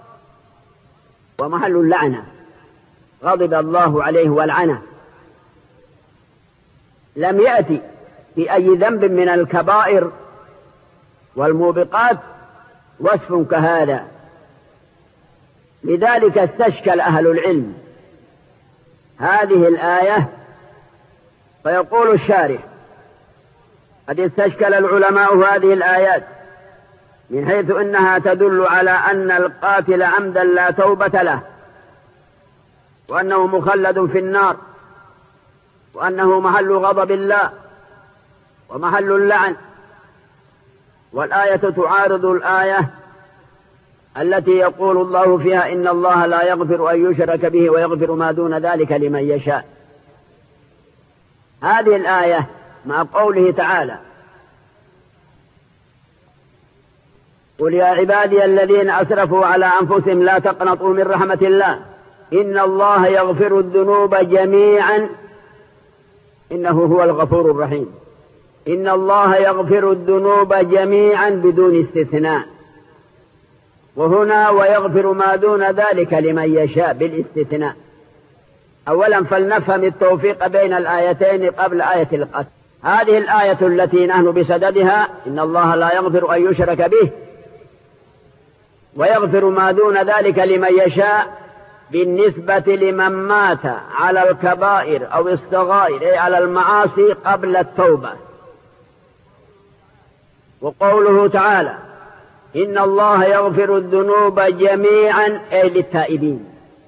ومحل اللعنة، غضب الله عليه والعنة. لم يأتي في أي ذنب من الكبائر والموبقات وصف كهذا. لذلك استشكل أهل العلم هذه الآية، فيقول الشارح: قد استشكل العلماء هذه الآيات من حيث إنها تدل على أن القاتل عمدا لا توبة له، وأنه مخلد في النار، وأنه محل غضب الله ومحل اللعن. والآية تعارض الآية التي يقول الله فيها: إن الله لا يغفر أن يشرك به ويغفر ما دون ذلك لمن يشاء. هذه الآية مع قوله تعالى: قل يا عبادي الذين أسرفوا على أنفسهم لا تقنطوا من رحمة الله إن الله يغفر الذنوب جميعا إنه هو الغفور الرحيم. إن الله يغفر الذنوب جميعا بدون استثناء، وهنا ويغفر ما دون ذلك لمن يشاء بالاستثناء. أولا فلنفهم التوفيق بين الآيتين قبل آية القتل. هذه الآية التي نحن بصددها: إن الله لا يغفر أن يشرك به ويغفر ما دون ذلك لمن يشاء، بالنسبة لمن مات على الكبائر أو الصغائر، أي على المعاصي قبل التوبة. وقوله تعالى: إن الله يغفر الذنوب جميعا، أي للتائبين،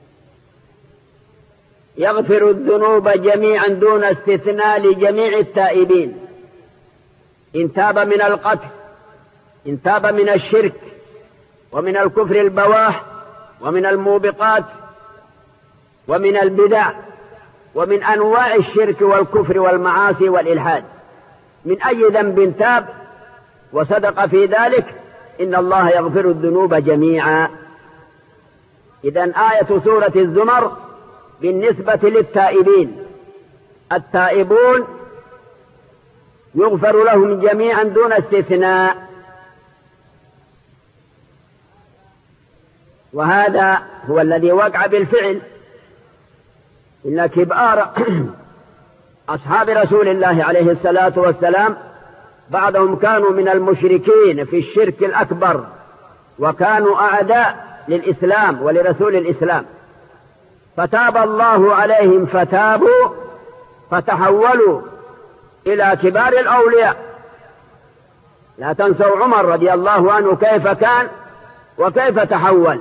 يغفر الذنوب جميعا دون استثناء لجميع التائبين، إن تاب من القتل، إن تاب من الشرك ومن الكفر البواح ومن الموبقات ومن البدع ومن أنواع الشرك والكفر والمعاصي والإلحاد، من أي ذنب تاب وصدق في ذلك إن الله يغفر الذنوب جميعا. إذن آية سورة الزمر بالنسبة للتائبين، التائبون يغفر لهم جميعا دون استثناء. وهذا هو الذي وقع بالفعل، إن كبار أصحاب رسول الله عليه الصلاة والسلام بعضهم كانوا من المشركين في الشرك الأكبر، وكانوا أعداء للإسلام ولرسول الإسلام، فتاب الله عليهم فتابوا فتحولوا إلى كبار الأولياء. لا تنسوا عمر رضي الله عنه كيف كان وكيف تحول.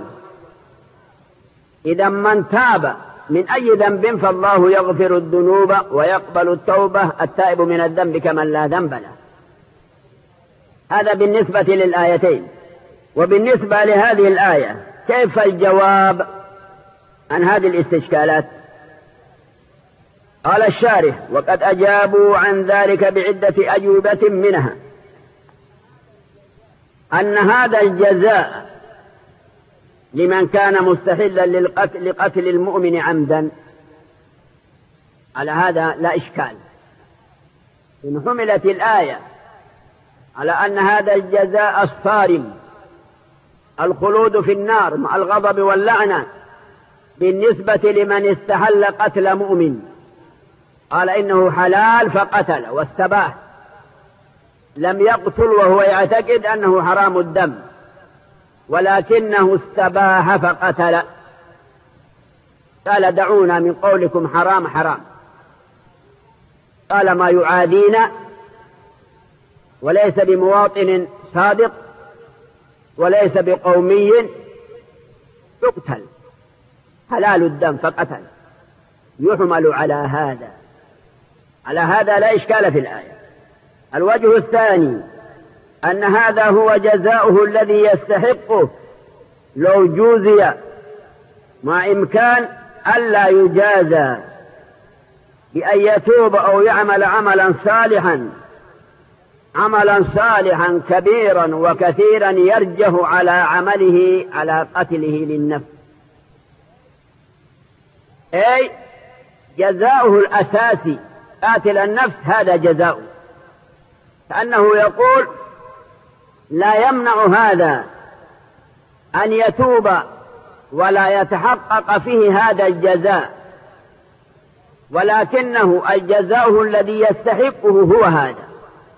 إذا من تاب من أي ذنب فالله يغفر الذنوب ويقبل التوبة، التائب من الذنب كمن لا ذنب له. هذا بالنسبة للآيتين. وبالنسبة لهذه الآية كيف الجواب عن هذه الاستشكالات؟ قال الشارح: وقد أجابوا عن ذلك بعدة أجوبة، منها أن هذا الجزاء لمن كان مستحلا لقتل المؤمن عمدا. على هذا لا إشكال، إن حملت الآية على أن هذا الجزاء الصارم، الخلود في النار مع الغضب واللعنة، بالنسبة لمن استحل قتل مؤمن. قال إنه حلال فقتل واستباح، لم يقتل وهو يعتقد أنه حرام الدم، ولكنه استباح فقتل. قال: دعونا من قولكم حرام حرام. قال: ما يعادينا وليس بمواطن صادق وليس بقومي يقتل، حلال الدم فقتل. يحمل على هذا، على هذا لا إشكال في الآية. الوجه الثاني أن هذا هو جزاؤه الذي يستحقه لو جوزي مع إمكان ألا يجازى بأن يتوب أو يعمل عملا صالحا كبيرا وكثيرا يرجه على عمله على قتله للنفس، أي جزاؤه الأساسي قاتل النفس هذا جزاؤه، كأنه يقول لا يمنع هذا أن يتوب ولا يتحقق فيه هذا الجزاء، ولكنه الجزاء الذي يستحقه هو هذا.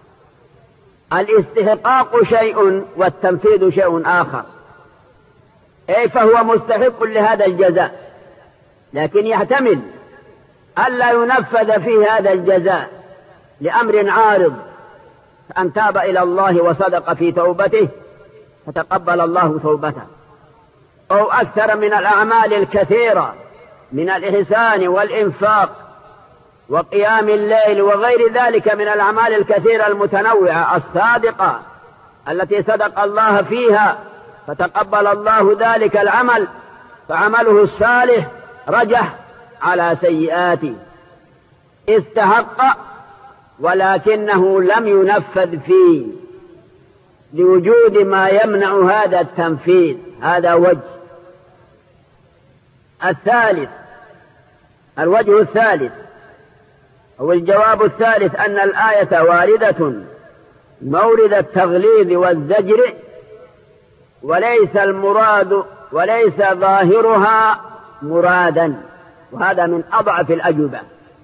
الاستحقاق شيء والتنفيذ شيء آخر، أي فهو مستحق لهذا الجزاء، لكن يحتمل ألا ينفذ فيه هذا الجزاء لأمر عارض، أن تاب إلى الله وصدق في توبته فتقبل الله توبته، أو أكثر من الأعمال الكثيرة من الإحسان والإنفاق وقيام الليل وغير ذلك من الأعمال الكثيرة المتنوعة الصادقة التي صدق الله فيها، فتقبل الله ذلك العمل، فعمله الصالح رجح على سيئاته، استحق ولكنه لم ينفذ فيه لوجود ما يمنع هذا التنفيذ. هذا وجه. الوجه الثالث أو الجواب الثالث أن الآية واردة مورد التغليظ والزجر، وليس ظاهرها مرادا، وهذا من أضعف الأجوبة.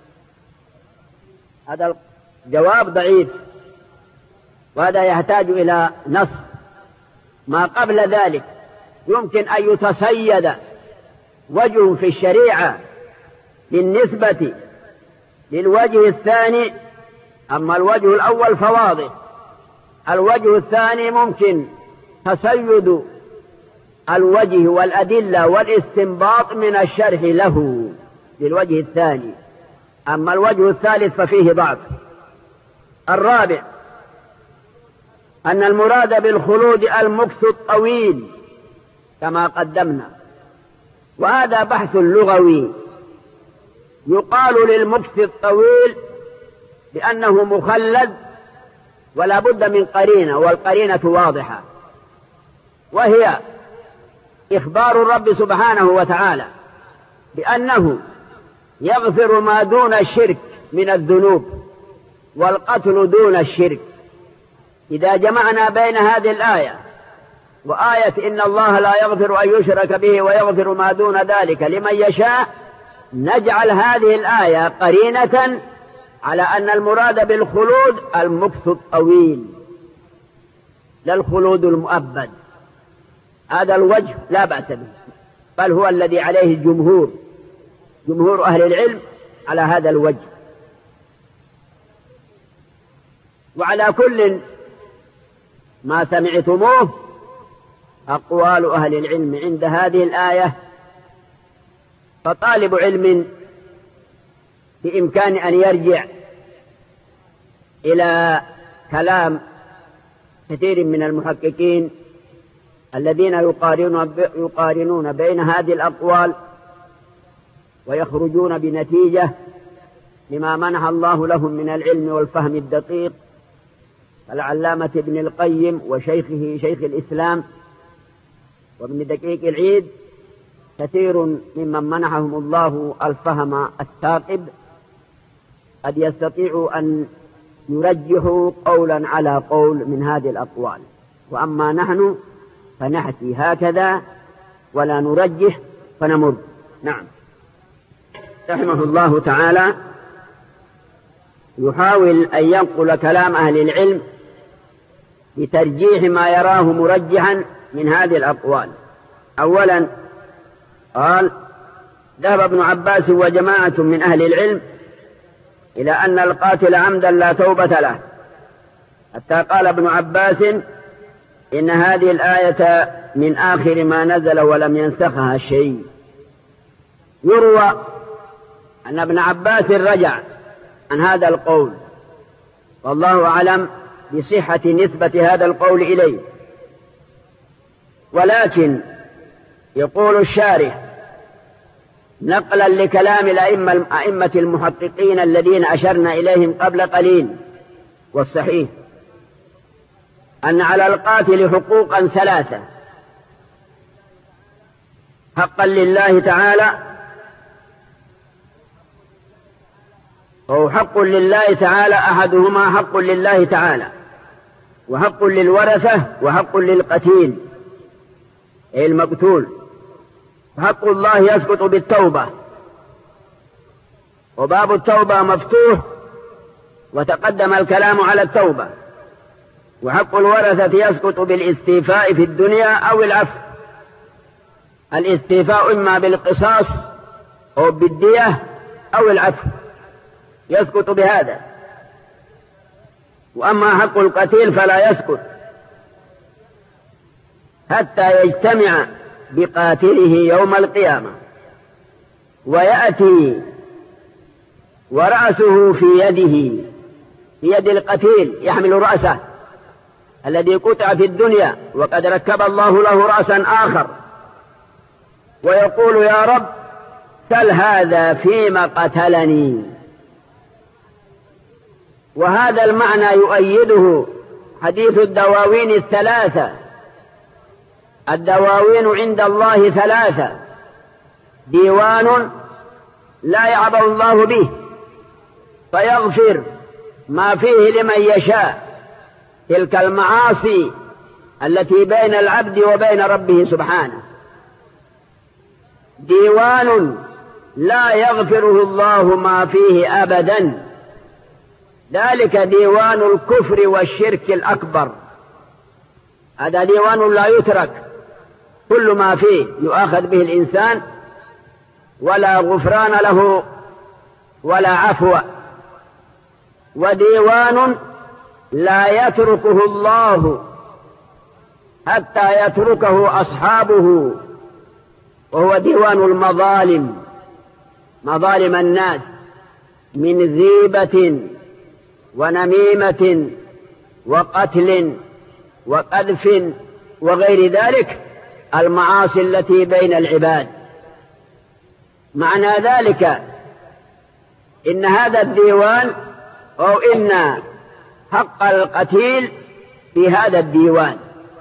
هذا الجواب ضعيف، وهذا يحتاج إلى نص. ما قبل ذلك يمكن أن يتصيد وجه في الشريعة بالنسبة للوجه الثاني، أما الوجه الأول فواضح. الوجه الثاني ممكن تصيد الوجه والأدلة والاستنباط من الشرح له للوجه الثاني، أما الوجه الثالث ففيه ضعف. الرابع أن المراد بالخلود المكث الطويل كما قدمنا، وهذا بحث لغوي. يقال للمكث الطويل بأنه مخلد ولا بد من قرينة، والقرينة واضحة، وهي إخبار الرب سبحانه وتعالى بأنه يغفر ما دون الشرك من الذنوب والقتل دون الشرك. إذا جمعنا بين هذه الآية وآية إن الله لا يغفر أن يشرك به ويغفر ما دون ذلك لمن يشاء، نجعل هذه الآية قرينة على أن المراد بالخلود المكث الطويل لا الخلود المؤبد. هذا الوجه لا بأس به، بل هو الذي عليه جمهور أهل العلم على هذا الوجه. وعلى كل ما سمعتموه أقوال أهل العلم عند هذه الآية، فطالب علم بإمكان أن يرجع إلى كلام كثير من المحققين الذين يقارنون بين هذه الأقوال ويخرجون بنتيجة لما منح الله لهم من العلم والفهم الدقيق، العلامة ابن القيم وشيخه شيخ الإسلام وابن دقيق العيد، كثير ممن منحهم الله الفهم الثاقب قد يستطيع أن يرجحوا قولا على قول من هذه الأقوال، وأما نحن فنحكي هكذا ولا نرجح فنمر. نعم. رحمه الله تعالى يحاول أن ينقل كلام أهل العلم بترجيح ما يراه مرجحا من هذه الأقوال. أولا قال: ذهب ابن عباس وجماعة من أهل العلم إلى أن القاتل عمدا لا توبة له، حتى قال ابن عباس إن هذه الآية من آخر ما نزل ولم ينسخها شيء. يروى أن ابن عباس رجع عن هذا القول، والله أعلم بصحة نسبة هذا القول إليه، ولكن يقول الشارح نقلا لكلام أئمة المحققين الذين أشرنا إليهم قبل قليل. والصحيح أن على القاتل حقوقا ثلاثة: حقا لله تعالى، أو حق لله تعالى أحدهما حق لله تعالى، وحق للورثة، وحق للقتيل أي المقتول. حق الله يسقط بالتوبة، وباب التوبة مفتوح وتقدم الكلام على التوبة. وحق الورثة يسقط بالاستيفاء في الدنيا أو العفو. الاستيفاء إما بالقصاص أو بالدية أو العفو، يسقط بهذا. وأما حق القتيل فلا يسقط حتى يجتمع بقاتله يوم القيامة ويأتي ورأسه في يده، في يد القتيل، يحمل رأسه الذي قطع في الدنيا وقد ركب الله له رأسا آخر، ويقول: يا رب سل هذا فيما قتلني. وهذا المعنى يؤيده حديث الدواوين الثلاثة. الدواوين عند الله ثلاثة: ديوان لا يعبأ الله به فيغفر ما فيه لمن يشاء، تلك المعاصي التي بين العبد وبين ربه سبحانه. ديوان لا يغفره الله ما فيه أبدا، ذلك ديوان الكفر والشرك الأكبر. هذا ديوان لا يترك، كل ما فيه يؤاخذ به الإنسان ولا غفران له ولا عفو. وديوان لا يتركه الله حتى يتركه أصحابه، وهو ديوان المظالم، مظالم الناس من غيبة ونميمة وقتل وقذف وغير ذلك، المعاصي التي بين العباد. معنى ذلك إن هذا الديوان، أو إن حق القتيل في هذا الديوان.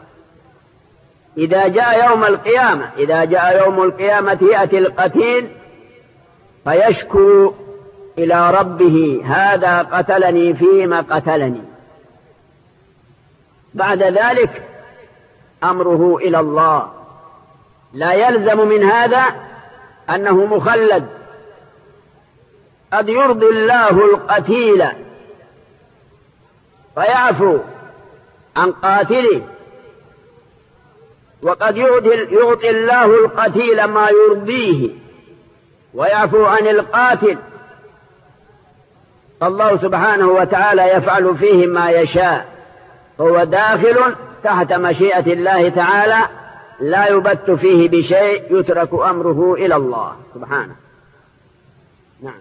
إذا جاء يوم القيامة يأتي القتيل فيشكو إلى ربه: هذا قتلني فيما قتلني. بعد ذلك أمره إلى الله. لا يلزم من هذا أنه مخلد، قد يرضي الله القتيل فيعفو عن قاتله، وقد يعطي الله القتيل ما يرضيه ويعفو عن القاتل. الله سبحانه وتعالى يفعل فيه ما يشاء، هو داخل تحت مشيئة الله تعالى، لا يبت فيه بشيء، يترك أمره إلى الله سبحانه. نعم.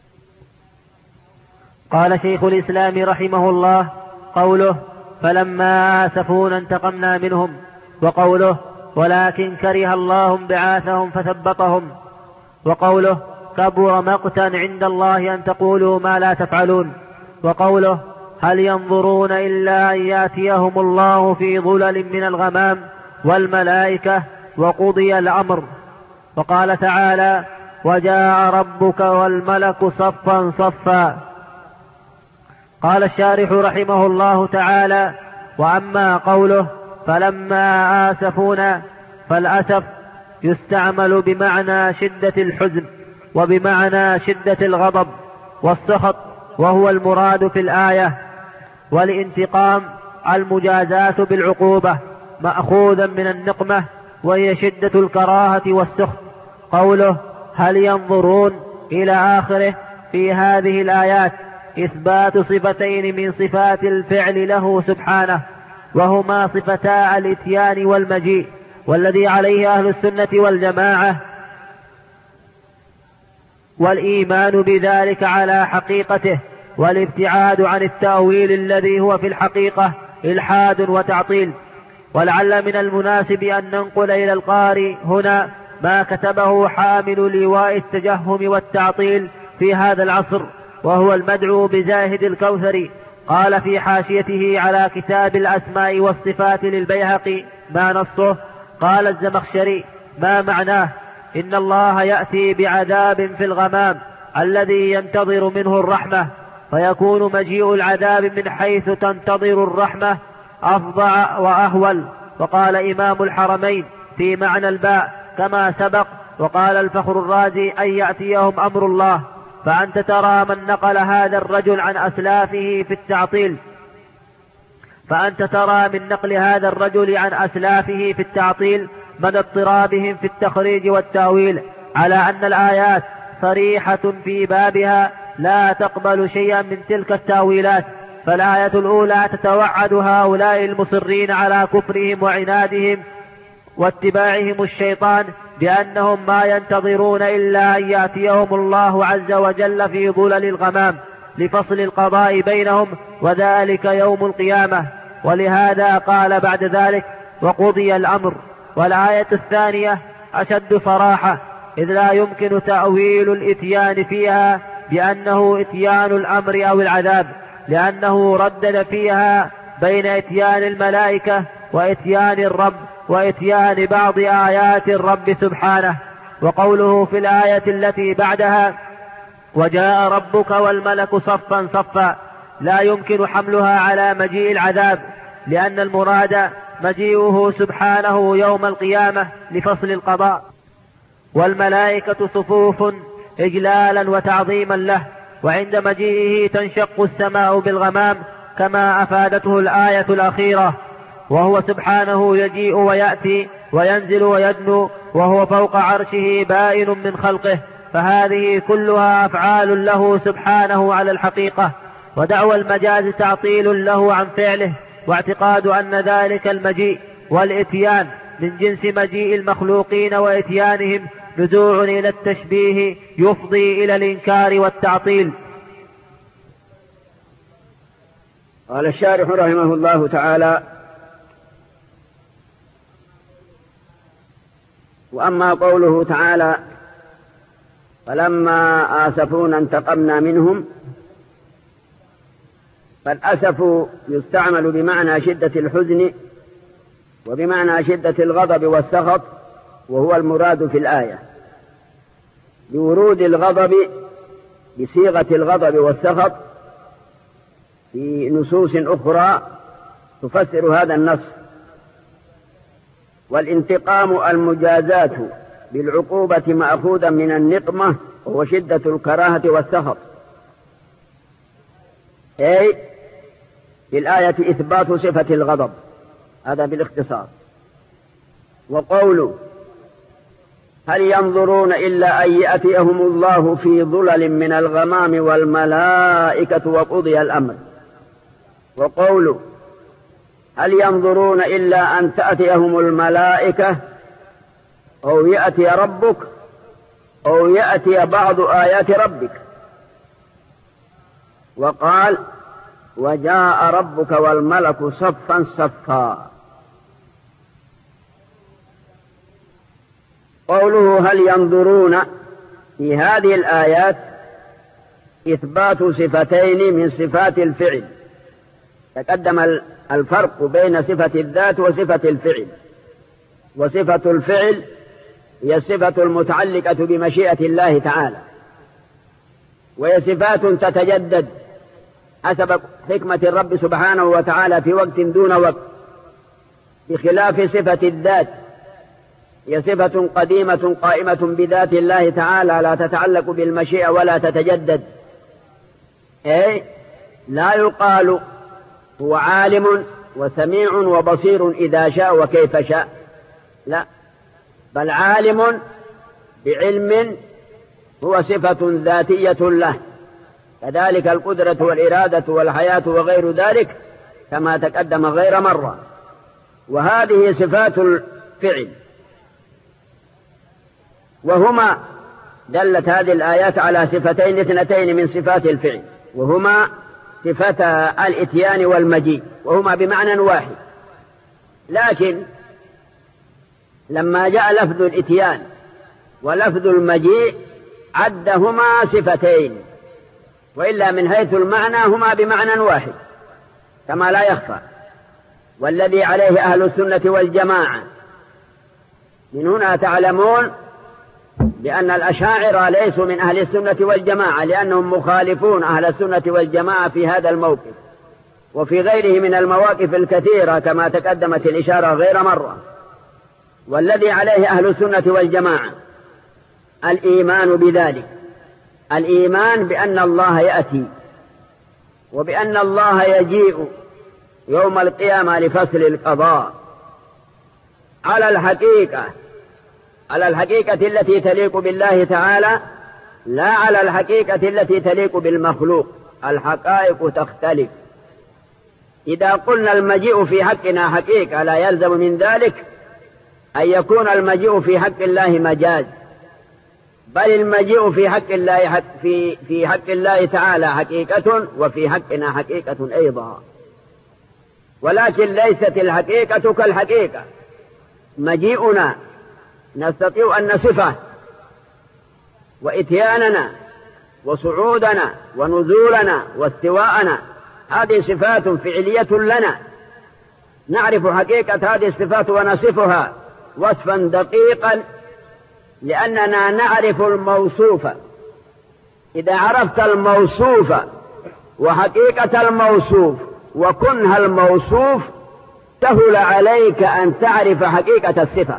قال شيخ الإسلام رحمه الله: قوله فلما آسفونا انتقمنا منهم، وقوله ولكن كره الله انبعاثهم فثبطهم، وقوله كبر مقتا عند الله أن تقولوا ما لا تفعلون، وقوله هل ينظرون إلا أن يأتيهم الله في ظلل من الغمام والملائكة وقضي الأمر. وقال تعالى: وجاء ربك والملك صفا صفا. قال الشارح رحمه الله تعالى: وأما قوله فلما آسفونا، فالأسف يستعمل بمعنى شدة الحزن وبمعنى شدة الغضب والسخط، وهو المراد في الآية. والانتقام المجازاة بالعقوبة مأخوذا من النقمة، وهي شدة الكراهة والسخط. قوله هل ينظرون إلى آخره في هذه الآيات إثبات صفتين من صفات الفعل له سبحانه، وهما صفتا الإتيان والمجيء، والذي عليه أهل السنة والجماعة، والإيمان بذلك على حقيقته، والابتعاد عن التأويل الذي هو في الحقيقة إلحاد وتعطيل. ولعل من المناسب أن ننقل إلى القارئ هنا ما كتبه حامل لواء التجهم والتعطيل في هذا العصر، وهو المدعو بزاهد الكوثري. قال في حاشيته على كتاب الأسماء والصفات للبيهقي ما نصه. قال الزمخشري: ما معناه؟ إن الله يأتي بعذاب في الغمام الذي ينتظر منه الرحمة، فيكون مجيء العذاب من حيث تنتظر الرحمة أفظع وأهول. وقال إمام الحرمين في معنى الباء كما سبق. وقال الفخر الرازي: أن يأتيهم أمر الله. فأنت ترى من نقل هذا الرجل عن أسلافه في التعطيل في التعطيل من اضطرابهم في التخريج والتأويل على أن الآيات صريحة في بابها لا تقبل شيئا من تلك التأويلات. فالآية الأولى تتوعد هؤلاء المصرين على كفرهم وعنادهم واتباعهم الشيطان بأنهم ما ينتظرون إلا أن يأتيهم الله عز وجل في ظلل الغمام لفصل القضاء بينهم، وذلك يوم القيامة. ولهذا قال بعد ذلك: وقضي الأمر. والآية الثانية أشد صراحة، إذ لا يمكن تأويل الإتيان فيها بأنه إتيان الأمر أو العذاب، لأنه ردد فيها بين إتيان الملائكة وإتيان الرب وإتيان بعض آيات الرب سبحانه. وقوله في الآية التي بعدها: وجاء ربك والملك صفا صفا، لا يمكن حملها على مجيء العذاب، لأن المراد مجيئه سبحانه يوم القيامة لفصل القضاء، والملائكة صفوف إجلالا وتعظيما له، وعند مجيئه تنشق السماء بالغمام كما أفادته الآية الأخيرة. وهو سبحانه يجيء ويأتي وينزل ويدنو، وهو فوق عرشه بائن من خلقه، فهذه كلها أفعال له سبحانه على الحقيقة. ودعوى المجاز تعطيل له عن فعله، واعتقاد أن ذلك المجيء والإتيان من جنس مجيء المخلوقين وإتيانهم نزوع إلى التشبيه يفضي إلى الإنكار والتعطيل. قال الشارح رحمه الله تعالى: وأما قوله تعالى: فلما آسفونا انتقمنا منهم، فالأسف يستعمل بمعنى شدة الحزن وبمعنى شدة الغضب والسخط، وهو المراد في الآية، بورود الغضب بصيغة الغضب والسخط في نصوص أخرى تفسر هذا النص. والانتقام المجازات بالعقوبة مأخوذا من النقمة، وهو شدة الكراهة والسخط. أي في الآية إثبات صفة الغضب، هذا بالاختصار. وقوله: هل ينظرون إلا أن يأتيهم الله في ظلل من الغمام والملائكة وقضي الأمر. وقوله: هل ينظرون إلا أن تأتيهم الملائكة أو يأتي ربك أو يأتي بعض آيات ربك. وقال: وجاء ربك والملك صفا صفا. قوله هل ينظرون في هذه الآيات إثبات صفتين من صفات الفعل. تقدم الفرق بين صفة الذات وصفة الفعل. وصفة الفعل هي الصفة المتعلقة بمشيئة الله تعالى، وهي صفات تتجدد حسب حكمة الرب سبحانه وتعالى في وقت دون وقت، بخلاف صفة الذات، هي صفة قديمة قائمة بذات الله تعالى، لا تتعلق بالمشيئة ولا تتجدد. أي لا يقال هو عالم وسميع وبصير إذا شاء وكيف شاء، لا، بل عالم بعلم هو صفة ذاتية له، كذلك القدرة والإرادة والحياة وغير ذلك كما تقدم غير مرة. وهذه صفات الفعل، وهما دلت هذه الآيات على صفتين اثنتين من صفات الفعل، وهما صفتا الإتيان والمجيء، وهما بمعنى واحد. لكن لما جاء لفظ الإتيان ولفظ المجيء عدهما صفتين، وإلا من حيث المعنى هما بمعنى واحد كما لا يخفى. والذي عليه أهل السنة والجماعة، من هنا تعلمون بأن الأشاعرة ليسوا من أهل السنة والجماعة، لأنهم مخالفون أهل السنة والجماعة في هذا الموقف وفي غيره من المواقف الكثيرة كما تقدمت الإشارة غير مرة. والذي عليه أهل السنة والجماعة الإيمان بذلك، الإيمان بأن الله يأتي، وبأن الله يجيء يوم القيامة لفصل القضاء على الحقيقة التي تليق بالله تعالى، لا على الحقيقة التي تليق بالمخلوق. الحقائق تختلف. إذا قلنا المجيء في حقنا حقيقة، لا يلزم من ذلك أن يكون المجيء في حق الله مجاز، بل المجيء في حق الله تعالى حقيقة، وفي حقنا حقيقة أيضا، ولكن ليست الحقيقة كالحقيقة. مجيئنا نستطيع أن نصفه، وإتياننا وصعودنا ونزولنا واستواءنا هذه صفات فعلية لنا، نعرف حقيقة هذه الصفات ونصفها وصفا دقيقا، لأننا نعرف الموصوف. إذا عرفت الموصوف وحقيقة الموصوف وكنه الموصوف، سهل عليك أن تعرف حقيقة الصفة.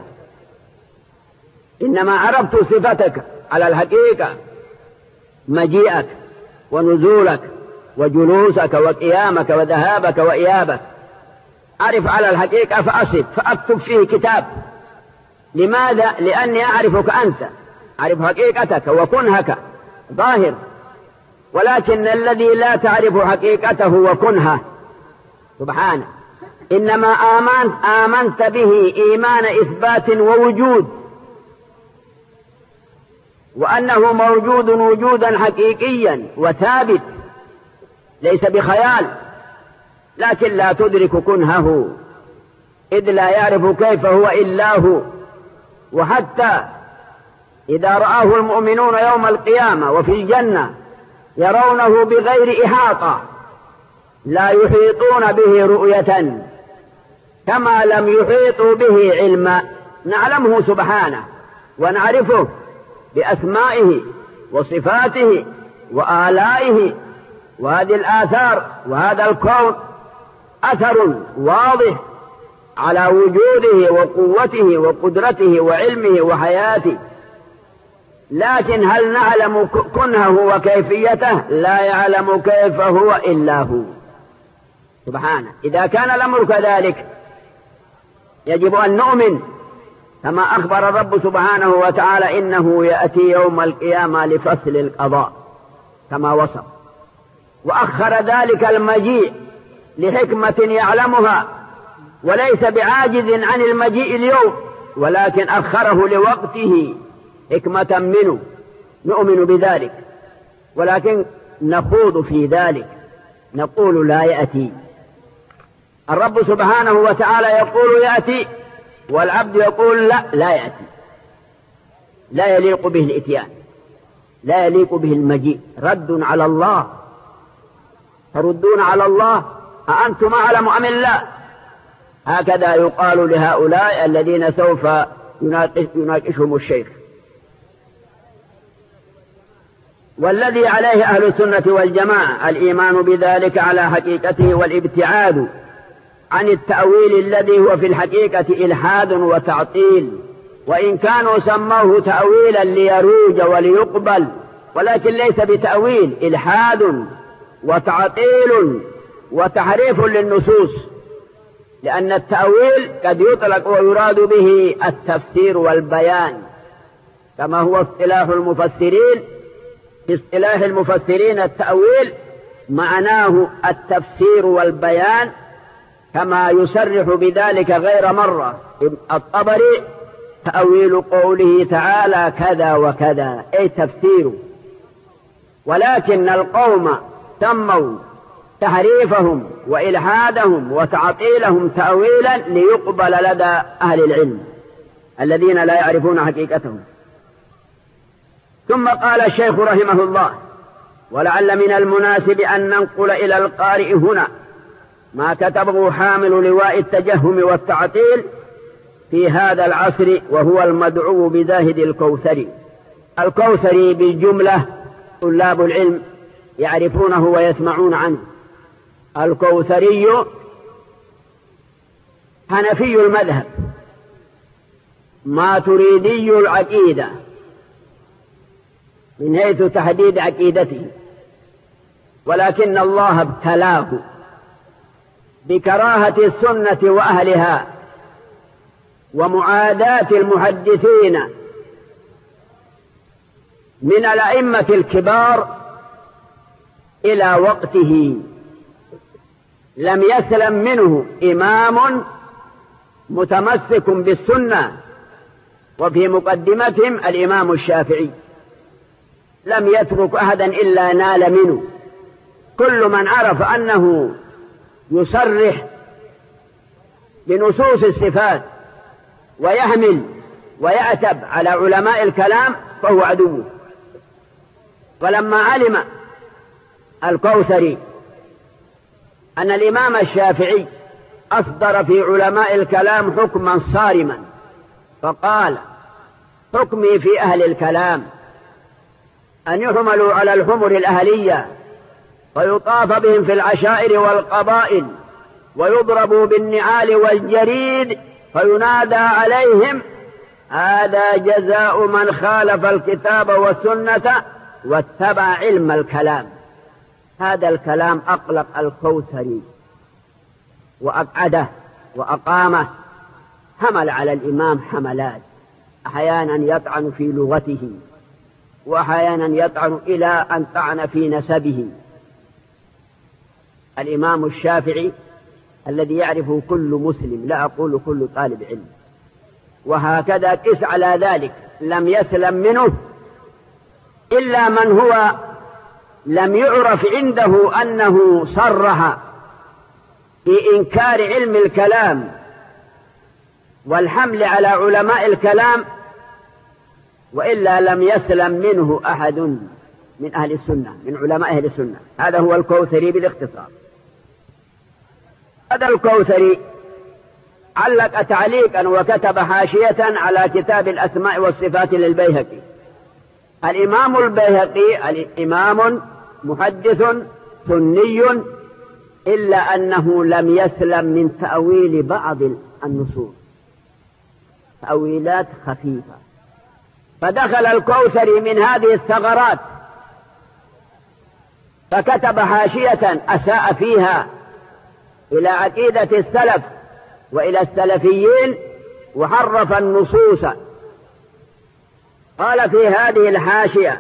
إنما عرفت صفتك على الحقيقة، مجيئك ونزولك وجلوسك وقيامك وذهابك وإيابك، أعرف على الحقيقة فأكتب فيه كتاب. لماذا؟ لأني أعرفك أنت، أعرف حقيقتك وكنهك ظاهر. ولكن الذي لا تعرف حقيقته وكنهه سبحانه، إنما آمنت به إيمان إثبات ووجود، وأنه موجود وجودا حقيقيا وثابت ليس بخيال، لكن لا تدرك كنهه، إذ لا يعرف كيف هو إلا هو. وحتى إذا رآه المؤمنون يوم القيامة وفي الجنة يرونه بغير إحاطة، لا يحيطون به رؤية، كما لم يحيطوا به علما. نعلمه سبحانه ونعرفه بأسمائه وصفاته وآلائه، وهذه الآثار وهذا الكون أثر واضح على وجوده وقوته وقدرته وعلمه وحياته. لكن هل نعلم كنهه وكيفيته؟ لا يعلم كيف هو إلا هو سبحانه. إذا كان الأمر كذلك يجب أن نؤمن كما أخبر الرب سبحانه وتعالى إنه يأتي يوم القيامة لفصل القضاء كما وصف، وأخر ذلك المجيء لحكمة يعلمها، وليس بعاجز عن المجيء اليوم، ولكن أخره لوقته حكمة منه. نؤمن بذلك، ولكن نخوض في ذلك، نقول لا يأتي. الرب سبحانه وتعالى يقول يأتي، والعبد يقول لا يأتي، لا يليق به الإتيان، لا يليق به المجيء. رد على الله، تردون على الله أأنتم أعلم أم الله؟ هكذا يقال لهؤلاء الذين سوف يناقشهم الشيخ. والذي عليه أهل السنة والجماعة الإيمان بذلك على حقيقته، والابتعاد عن التأويل الذي هو في الحقيقة إلحاد وتعطيل، وإن كانوا سموه تأويلا ليروج وليقبل، ولكن ليس بتأويل، إلحاد وتعطيل وتحريف للنصوص. لأن التأويل قد يطلق ويراد به التفسير والبيان، كما هو اصطلاح المفسرين. في اصطلاح المفسرين التأويل معناه التفسير والبيان، كما يصرح بذلك غير مرة الطبري: تأويل قوله تعالى كذا وكذا، أي تفسيره. ولكن القوم سموا تحريفهم وإلحادهم وتعطيلهم تأويلا ليقبل لدى أهل العلم الذين لا يعرفون حقيقتهم. ثم قال الشيخ رحمه الله: ولعل من المناسب أن ننقل إلى القارئ هنا ما كتبه حامل لواء التجهم والتعطيل في هذا العصر، وهو المدعو بزاهد الكوثري. الكوثري بالجملة طلاب العلم يعرفونه ويسمعون عنه. الكوثري حنفي المذهب، ماتريدي العقيدة من حيث تحديد عقيدته، ولكن الله ابتلاه بكراهة السنة وأهلها ومعاداة المحدثين من الأئمة الكبار إلى وقته لم يسلم منه إمام متمسك بالسنة، وفي مقدمتهم الإمام الشافعي لم يترك أحدا إلا نال منه. كل من عرف أنه يصرح بنصوص الصفات ويحمل ويعتب على علماء الكلام فهو عدوه. فلما علم الكوثري أن الإمام الشافعي أصدر في علماء الكلام حكما صارما، فقال: حكمي في أهل الكلام أن يحملوا على الحمر الأهلية ويطاف بهم في العشائر والقبائل ويضربوا بالنعال والجريد فينادى عليهم: هذا جزاء من خالف الكتاب والسنة واتبع علم الكلام. هذا الكلام أقلق الكوثري وأقعده وأقامه. حمل على الإمام حملات، أحيانا يطعن في لغته، وأحيانا يطعن إلى أن طعن في نسبه. الإمام الشافعي الذي يعرفه كل مسلم، لا أقول كل طالب علم، وهكذا قس على ذلك، لم يسلم منه إلا من هو لم يعرف عنده أنه صرح في إنكار علم الكلام والحمل على علماء الكلام، وإلا لم يسلم منه أحد من أهل السنة، من علماء أهل السنة. هذا هو الكوثري بالاختصار. هذا الكوثري علق تعليقا وكتب حاشية على كتاب الأسماء والصفات للبيهقي. الإمام البيهقي إمام محدث سني، إلا أنه لم يسلم من تأويل بعض النصوص، تأويلات خفيفة. فدخل الكوثري من هذه الثغرات فكتب حاشية أساء فيها إلى عقيدة السلف وإلى السلفيين وحرف النصوص. قال في هذه الحاشية: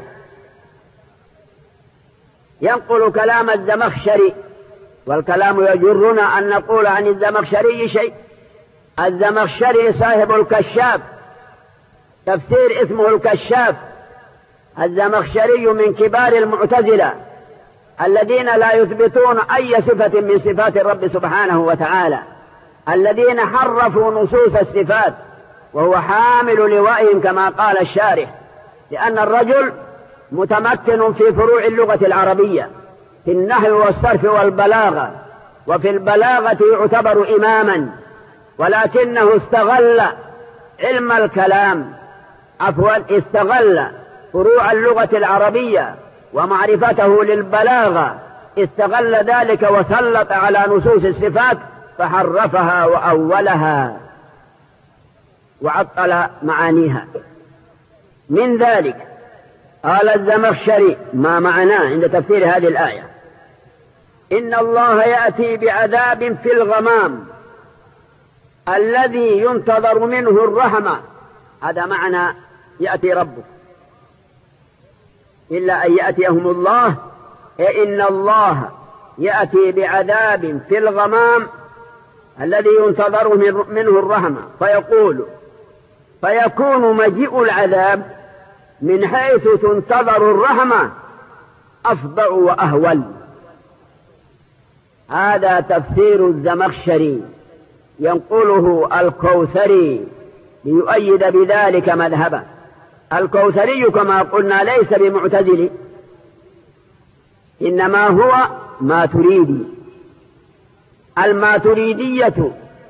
ينقل كلام الزمخشري، والكلام يجرنا أن نقول عن الزمخشري شيء. الزمخشري صاحب الكشاف، تفسير اسمه الكشاف. الزمخشري من كبار المعتزلة الذين لا يثبتون أي صفة من صفات الرب سبحانه وتعالى، الذين حرفوا نصوص الصفات، وهو حامل لوائهم كما قال الشارح، لأن الرجل متمكن في فروع اللغة العربية، في النحو والصرف والبلاغة، وفي البلاغة يعتبر إماما، ولكنه استغل علم الكلام، استغل فروع اللغة العربية ومعرفته للبلاغة، استغل ذلك وسلط على نصوص الصفات فحرفها وأولها وعطل معانيها. من ذلك قال الزمخشري ما معناه عند تفسير هذه الآية: إن الله يأتي بعذاب في الغمام الذي ينتظر منه الرحمة. هذا معنى يأتي ربه، إلا أن يأتيهم الله، إن الله يأتي بعذاب في الغمام الذي ينتظر منه الرحمة، فيكون مجيء العذاب من حيث تنتظر الرحمة أفضع وأهول. هذا تفسير الزمخشري ينقله الكوثري ليؤيد بذلك مذهبه. الكوثري كما قلنا ليس بمعتزلي، إنما هو ماتريدي. الماتريدية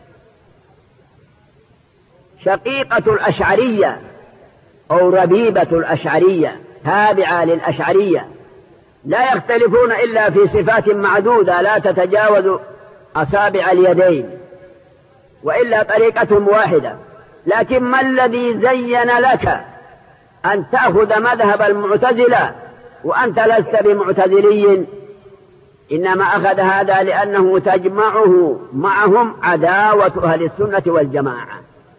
شقيقة الأشعرية أو ربيبة الأشعرية، تابعة للأشعرية، لا يختلفون إلا في صفات معدودة لا تتجاوز أصابع اليدين، وإلا طريقتهم واحدة. لكن ما الذي زين لك أن تأخذ مذهب المعتزلة وأنت لست بمعتزلي؟ إنما أخذ هذا لأنه تجمعه معهم عداوة أهل السنة والجماعة.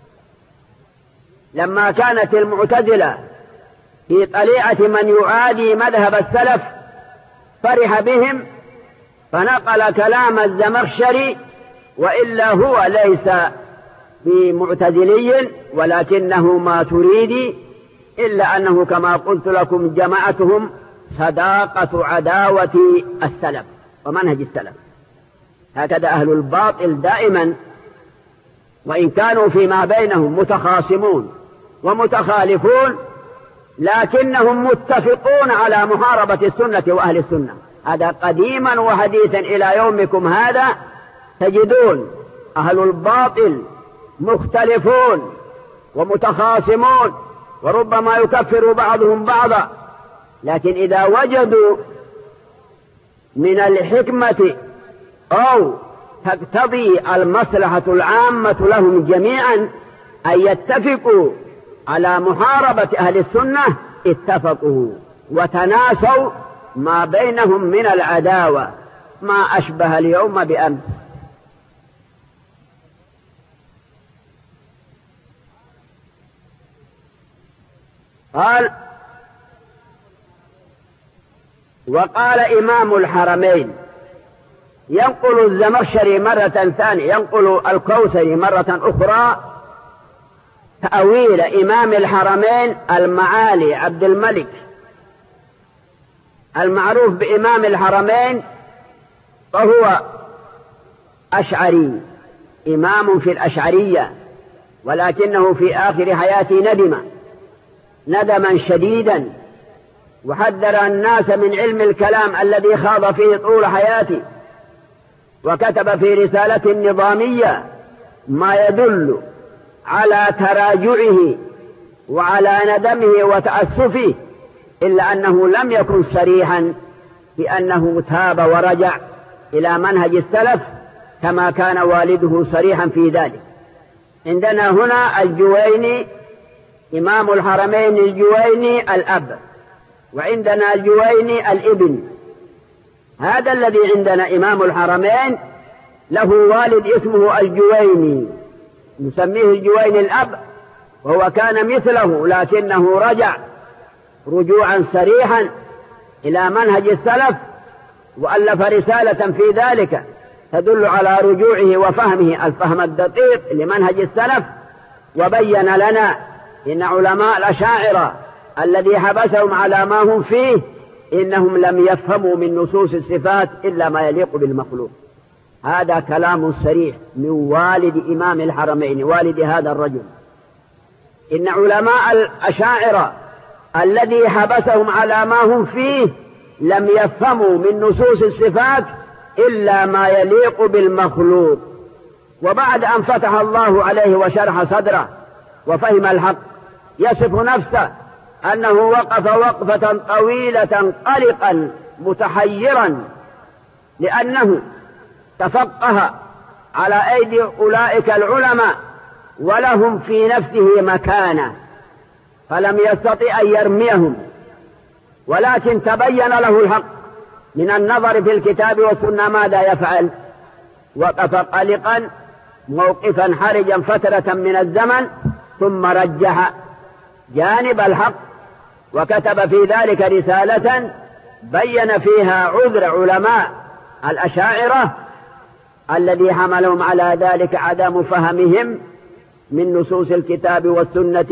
لما كانت المعتزلة في طليعة من يعادي مذهب السلف فرح بهم فنقل كلام الزمخشري، وإلا هو ليس بمعتزلي ولكنه ماتريدي، إلا أنه كما قلت لكم جماعتهم صداقة عداوة السلف ومنهج السلف. هكذا أهل الباطل دائما، وإن كانوا فيما بينهم متخاصمون ومتخالفون، لكنهم متفقون على محاربة السنة وأهل السنة. هذا قديما وحديثا إلى يومكم هذا تجدون أهل الباطل مختلفون ومتخاصمون، وربما يكفر بعضهم بعضا، لكن إذا وجدوا من الحكمة أو تقتضي المصلحة العامة لهم جميعا أن يتفقوا على محاربة أهل السنة اتفقوا وتناسوا ما بينهم من العداوة، ما أشبه اليوم بأمس. قال: وقال إمام الحرمين، ينقل الزمخشري مرة ثانية، ينقل الكوثري مرة أخرى تأويل إمام الحرمين المعالي عبد الملك المعروف بإمام الحرمين، وهو أشعري، إمام في الأشعرية، ولكنه في آخر حياته ندما شديدا، وحذر الناس من علم الكلام الذي خاض فيه طول حياته، وكتب في رسالة نظامية ما يدل على تراجعه وعلى ندمه وتأسفه، إلا أنه لم يكن صريحا بأنه تاب ورجع إلى منهج السلف كما كان والده صريحا في ذلك. عندنا هنا الجويني إمام الحرمين، الجويني الأب، وعندنا الجويني الابن. هذا الذي عندنا إمام الحرمين له والد اسمه الجويني، نسميه الجويني الأب، وهو كان مثله لكنه رجع رجوعا صريحا إلى منهج السلف، وألف رسالة في ذلك تدل على رجوعه وفهمه الفهم الدقيق لمنهج السلف، وبين لنا إن علماء الأشاعرة الذي حبسهم على ما هم فيه إنهم لم يفهموا من نصوص الصفات إلا ما يليق بالمخلوق. هذا كلام صريح من والد إمام الحرمين، والد هذا الرجل. إن علماء الأشاعرة الذي حبسهم على ما هم فيه لم يفهموا من نصوص الصفات إلا ما يليق بالمخلوق. وبعد أن فتح الله عليه وشرح صدره وفهم الحق، يصف نفسه أنه وقف وقفة طويلة قلقا متحيرا، لأنه تفقه على أيدي أولئك العلماء ولهم في نفسه مكانة، فلم يستطع أن يرميهم، ولكن تبين له الحق من النظر في الكتاب والسنة ماذا يفعل. وقف قلقا موقفا حرجا فترة من الزمن، ثم رجح جانب الحق، وكتب في ذلك رسالة بين فيها عذر علماء الأشاعرة الذي حملهم على ذلك عدم فهمهم من نصوص الكتاب والسنة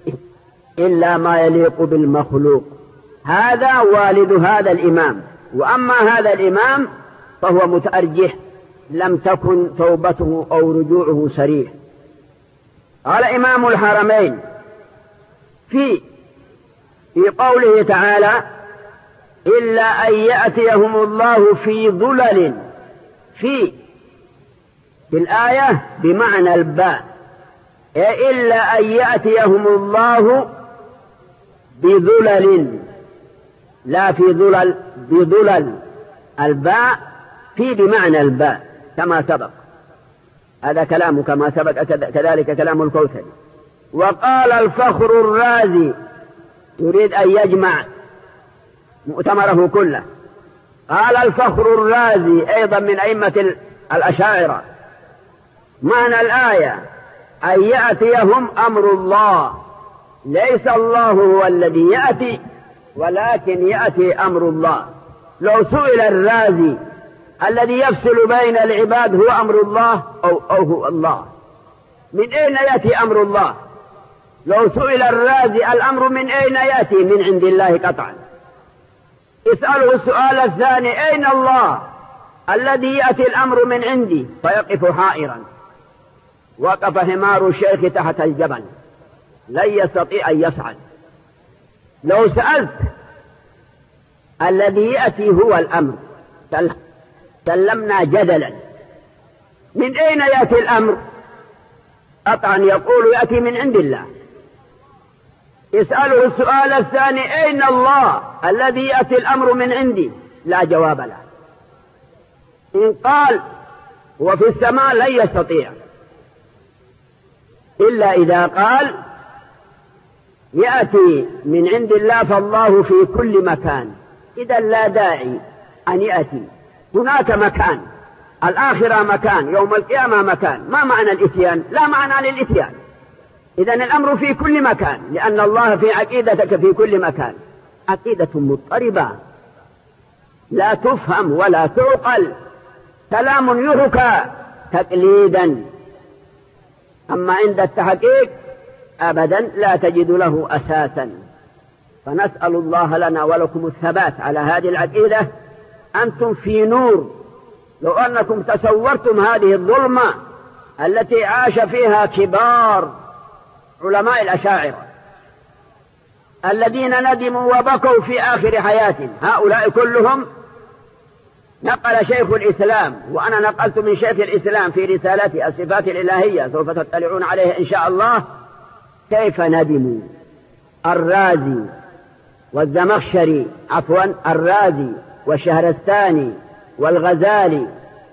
إلا ما يليق بالمخلوق. هذا والد هذا الإمام. وأما هذا الإمام فهو متأرجح، لم تكن توبته أو رجوعه صريح. قال إمام الحرمين في في قوله تعالى إلا أن يأتيهم الله في ظلل، في الآية بمعنى الباء، إلا أن يأتيهم الله بظلل، لا في ظلل، بظلل، الباء في بمعنى الباء كما سبق. هذا كلام كما سبق، كذلك كلام الكوثري. وقال الفخر الرازي، يريد أن يجمع مؤتمره كله، قال الفخر الرازي أيضا من أئمة الأشاعرة: معنى الآية أن يأتيهم أمر الله، ليس الله هو الذي يأتي، ولكن يأتي أمر الله. لو سئل الرازي الذي يفصل بين العباد هو أمر الله أو هو الله، من أين يأتي أمر الله؟ لو سئل الرازي الأمر من أين يأتي؟ من عند الله قطعا. اسأله السؤال الثاني: أين الله الذي يأتي الأمر من عندي؟ فيقف حائرا. وقف حمار الشيخ تحت الجبل، لن يستطيع أن يصعد. لو سألت الذي يأتي هو الأمر، سلمنا جدلا، من أين يأتي الأمر؟ قطعا يقول يأتي من عند الله. اسأله السؤال الثاني: أين الله الذي يأتي الأمر من عندي؟ لا جواب له. إن قال هو في السماء لن يستطيع، إلا إذا قال يأتي من عند الله، فالله في كل مكان، إذا لا داعي أن يأتي. هناك مكان، الآخرة مكان، يوم القيامة مكان. ما معنى الإتيان؟ لا معنى للإتيان. إذن الأمر في كل مكان، لأن الله في عقيدتك في كل مكان. عقيدة مضطربة لا تفهم ولا تعقل، كلام يحكى تقليدا، أما عند التحقيق أبدا لا تجد له أساسا. فنسأل الله لنا ولكم الثبات على هذه العقيدة. أنتم في نور، لو أنكم تصورتم هذه الظلمة التي عاش فيها كبار علماء الأشاعرة الذين ندموا وبكوا في آخر حياتهم، هؤلاء كلهم نقل شيخ الإسلام، وأنا نقلت من شيخ الإسلام في رسالته الصفات الإلهية، سوف تطلعون عليه إن شاء الله، كيف ندموا. الرازي والزمخشري، عفوا، الرازي والشهرستاني والغزالي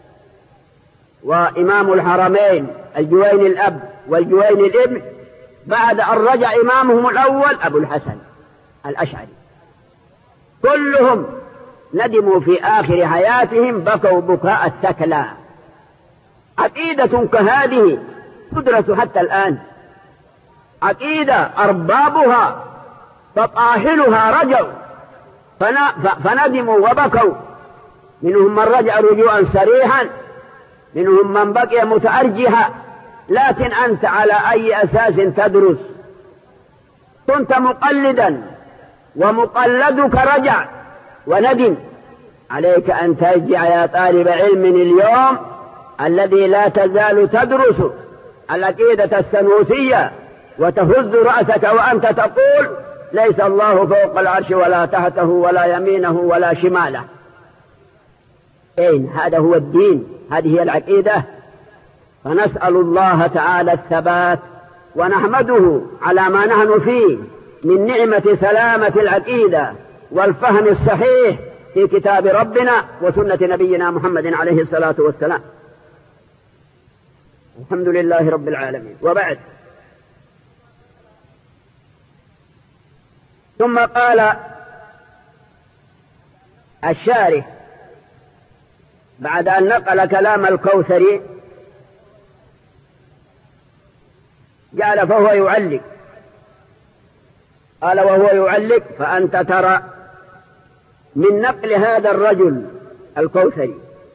وإمام الحرمين الجويني الأب والجويني الابن، بعد أن رجع إمامهم الأول أبو الحسن الأشعري، كلهم ندموا في آخر حياتهم، بكوا بكاء الثكلى. عقيدة كهذه تدرس حتى الآن، عقيدة أربابها فطاحلها رجعوا فندموا وبكوا، منهم من رجع رجوعا صريحا، منهم من بقي متأرجها. لكن أنت على أي أساس تدرس؟ كنت مقلدا ومقلدك رجع وندم. عليك أن ترجع يا طالب علم اليوم الذي لا تزال تدرس العقيدة السنوسية وتهز رأسك وأنت تقول ليس الله فوق العرش ولا تحته ولا يمينه ولا شماله. أين؟ هذا هو الدين، هذه هي العقيدة. فنسأل الله تعالى الثبات، ونحمده على ما نحن فيه من نعمة سلامة العقيدة والفهم الصحيح في كتاب ربنا وسنة نبينا محمد عليه الصلاة والسلام. الحمد لله رب العالمين. وبعد، ثم قال الشارح بعد أن نقل كلام الكوثري جعل فهو يعلق، قال وهو يعلق: فأنت ترى من نقل هذا الرجل الكوثري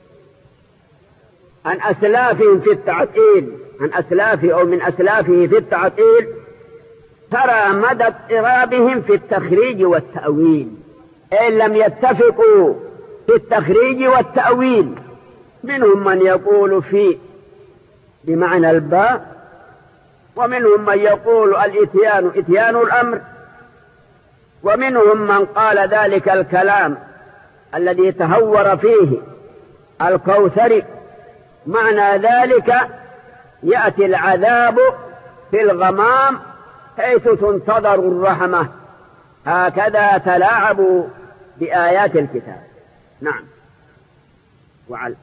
عن أسلافهم في التعطيل، عن أسلافه أو من أسلافه في التعطيل، ترى مدى اضطرابهم في التخريج والتأويل، إن لم يتفقوا في التخريج والتأويل. منهم من يقول في بمعنى الباء، ومنهم من يقول الإتيان إتيان الأمر، ومنهم من قال ذلك الكلام الذي تهور فيه الكوثري معنى ذلك يأتي العذاب في الغمام حيث تنتظر الرحمة. هكذا تلاعبوا بآيات الكتاب. نعم. وعلى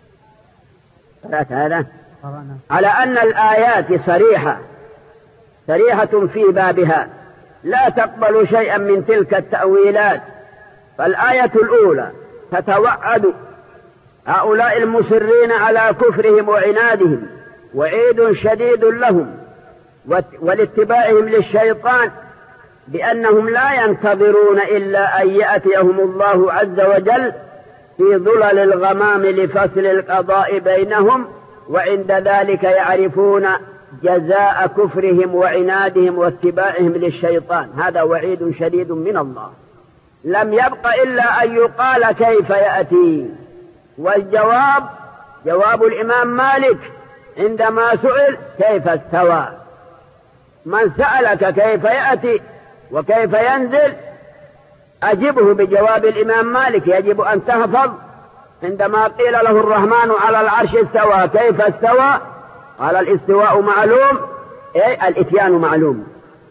هذا على أن الآيات صريحة في بابها لا تقبل شيئا من تلك التأويلات. فالآية الأولى تتوعد هؤلاء المصرين على كفرهم وعنادهم وعيد شديد لهم ولاتباعهم للشيطان بأنهم لا ينتظرون إلا أن يأتيهم الله عز وجل في ظلل الغمام لفصل القضاء بينهم، وعند ذلك يعرفون جزاء كفرهم وعنادهم واتباعهم للشيطان. هذا وعيد شديد من الله. لم يبق إلا أن يقال كيف يأتي، والجواب جواب الإمام مالك عندما سئل كيف استوى. من سألك كيف يأتي وكيف ينزل أجبه بجواب الإمام مالك. يجب أن تحفظ عندما قيل له الرحمن على العرش استوى كيف استوى؟ قال الاستواء معلوم، أي الإتيان معلوم،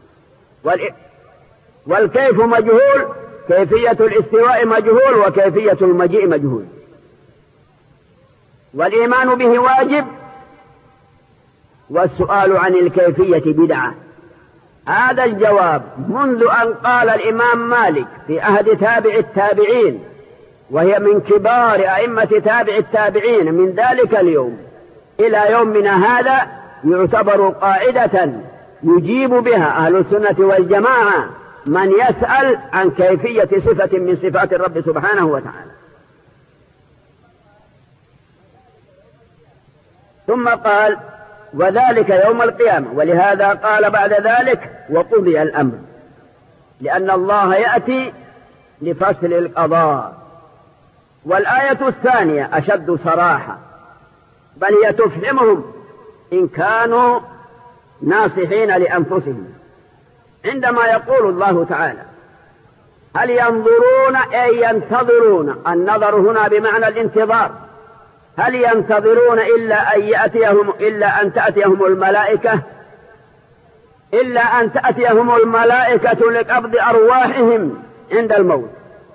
والكيف مجهول، كيفية الاستواء مجهول وكيفية المجيء مجهول، والإيمان به واجب والسؤال عن الكيفية بدعة. هذا الجواب منذ أن قال الإمام مالك في عهد تابع التابعين، وهي من كبار أئمة تابع التابعين من ذلك اليوم إلى يومنا هذا، يعتبر قاعدة يجيب بها أهل السنة والجماعة من يسأل عن كيفية صفة من صفات الرب سبحانه وتعالى. ثم قال وذلك يوم القيامة، ولهذا قال بعد ذلك وقضي الأمر، لأن الله يأتي لفصل القضاء. والآية الثانية أشد صراحة، بل هي تفهمهم إن كانوا ناصحين لأنفسهم، عندما يقول الله تعالى هل ينظرون أي ينتظرون، النظر هنا بمعنى الانتظار، هل ينتظرون إلا أن تأتيهم الملائكة، إلا أن تأتيهم الملائكة لقبض أرواحهم عند الموت،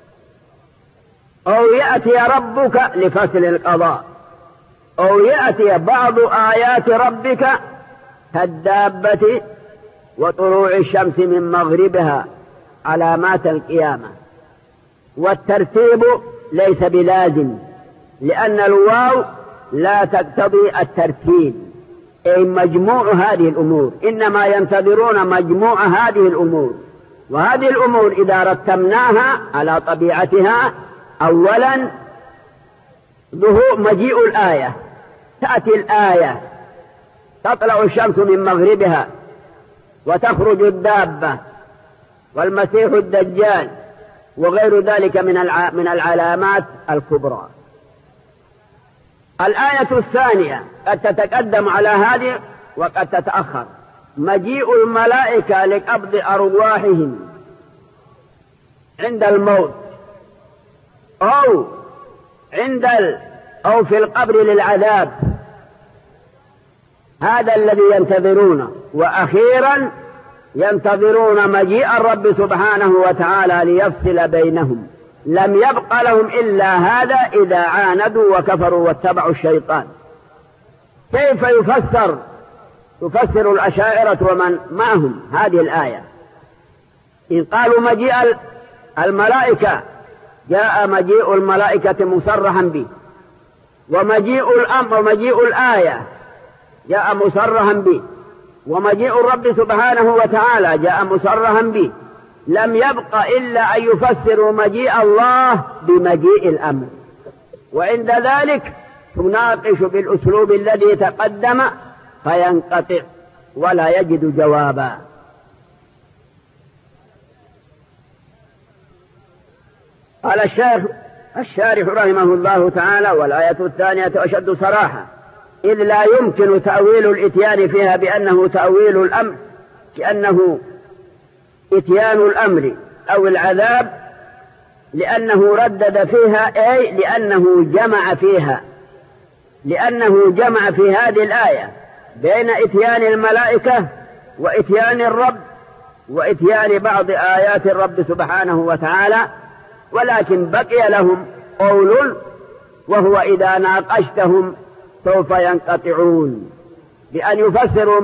أو يأتي ربك لفصل القضاء، أو يأتي بعض آيات ربك كالدابة وطلوع الشمس من مغربها علامات القيامة. والترتيب ليس بلازم، لأن الواو لا تقتضي الترتيب، أي مجموع هذه الأمور، إنما ينتظرون مجموع هذه الأمور. وهذه الأمور إذا رتبناها على طبيعتها، أولا ظهور مجيء الآية، تأتي الآية تطلع الشمس من مغربها وتخرج الدابة والمسيح الدجال وغير ذلك من العلامات الكبرى. الآية الثانية قد تتقدم على هذه وقد تتأخر، مجيء الملائكة لقبض أرواحهم عند الموت، أو في القبر للعذاب، هذا الذي ينتظرونه. وأخيرا ينتظرون مجيء الرب سبحانه وتعالى ليفصل بينهم. لم يبق لهم إلا هذا إذا عاندوا وكفروا واتبعوا الشيطان. كيف يفسر الأشاعرة ومن معهم هذه الآية؟ إن قالوا مجيء الملائكة، جاء مجيء الملائكة مصرحا به، ومجيء الآية جاء مصرحا به، ومجيء الرب سبحانه وتعالى جاء مصرحا به. لم يبق إلا أن يفسروا مجيء الله بمجيء الأمر، وعند ذلك تناقش بالأسلوب الذي تقدم فينقطع ولا يجد جوابا. قال الشارح رحمه الله تعالى والآية الثانية أشد صراحة، إذ لا يمكن تأويل الإتيان فيها بأنه تأويل الأمر، كأنه إتيان الأمر أو العذاب لأنه ردد فيها، أي لأنه جمع في هذه الآية بين إتيان الملائكة وإتيان الرب وإتيان بعض آيات الرب سبحانه وتعالى. ولكن بقي لهم قول، وهو إذا ناقشتهم سوف ينقطعون، بأن يفسروا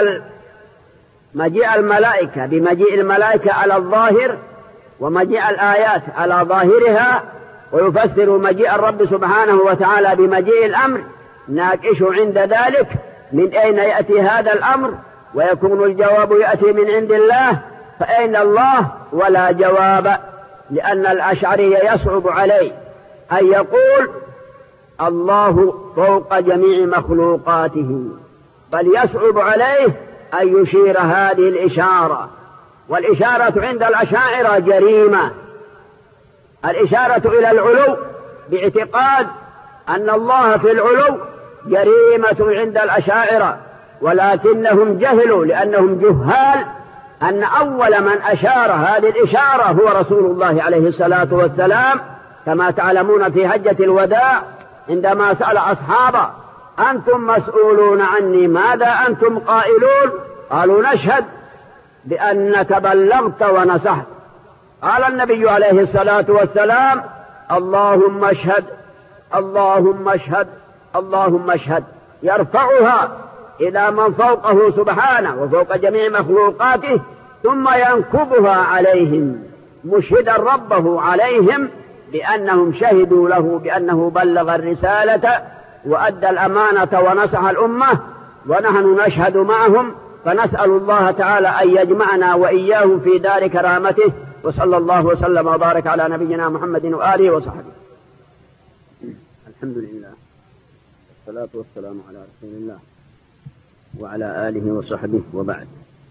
مجيء الملائكة بمجيء الملائكة على الظاهر، ومجيء الآيات على ظاهرها، ويفسروا مجيء الرب سبحانه وتعالى بمجيء الأمر. ناقش عند ذلك من أين يأتي هذا الأمر، ويكون الجواب يأتي من عند الله، فأين الله؟ ولا جواب، لأن الأشعري يصعب عليه أن يقول الله فوق جميع مخلوقاته، بل يصعب عليه أن يشير هذه الإشارة. والإشارة عند الأشاعرة جريمة، الإشارة إلى العلو باعتقاد أن الله في العلو جريمة عند الأشاعرة، ولكنهم جهلوا لأنهم جهال أن أول من أشار هذه الإشارة هو رسول الله عليه الصلاة والسلام، كما تعلمون في حجة الوداع عندما سأل أصحابه: أنتم مسؤولون عني، ماذا أنتم قائلون؟ قالوا: نشهد بأنك بلغت ونصحت. قال النبي عليه الصلاة والسلام: اللهم اشهد، اللهم اشهد، اللهم اشهد، يرفعها إلى من فوقه سبحانه وفوق جميع مخلوقاته، ثم ينكبها عليهم مشهدا ربه عليهم بأنهم شهدوا له بأنه بلغ الرسالة وأدى الأمانة ونصح الأمة، ونحن نشهد معهم. فنسأل الله تعالى أن يجمعنا وإياهم في دار كرامته، وصلى الله وسلم وبارك على نبينا محمد وآله وصحبه. الحمد لله والصلاة والسلام على رسول الله وعلى آله وصحبه، وبعد.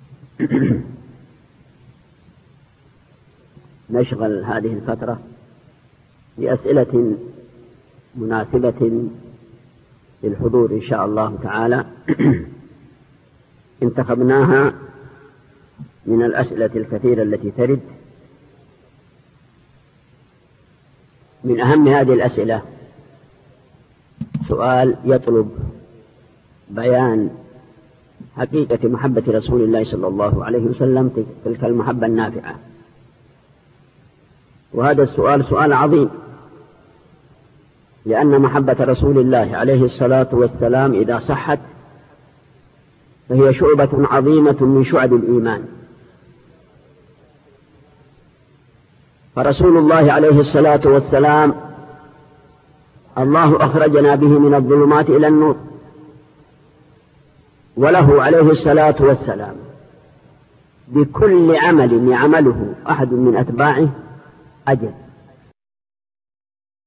نشغل هذه الفترة بأسئلة مناسبة للحضور إن شاء الله تعالى. انتخبناها من الأسئلة الكثيرة التي ترد. من أهم هذه الأسئلة سؤال يطلب بيان حقيقة محبة رسول الله صلى الله عليه وسلم، تلك المحبة النافعة. وهذا السؤال سؤال عظيم، لأن محبة رسول الله عليه الصلاة والسلام إذا صحت فهي شعبة عظيمة من شعب الإيمان. فرسول الله عليه الصلاة والسلام الله أخرجنا به من الظلمات إلى النور، وله عليه الصلاة والسلام بكل عمل يعمله أحد من أتباعه أجر.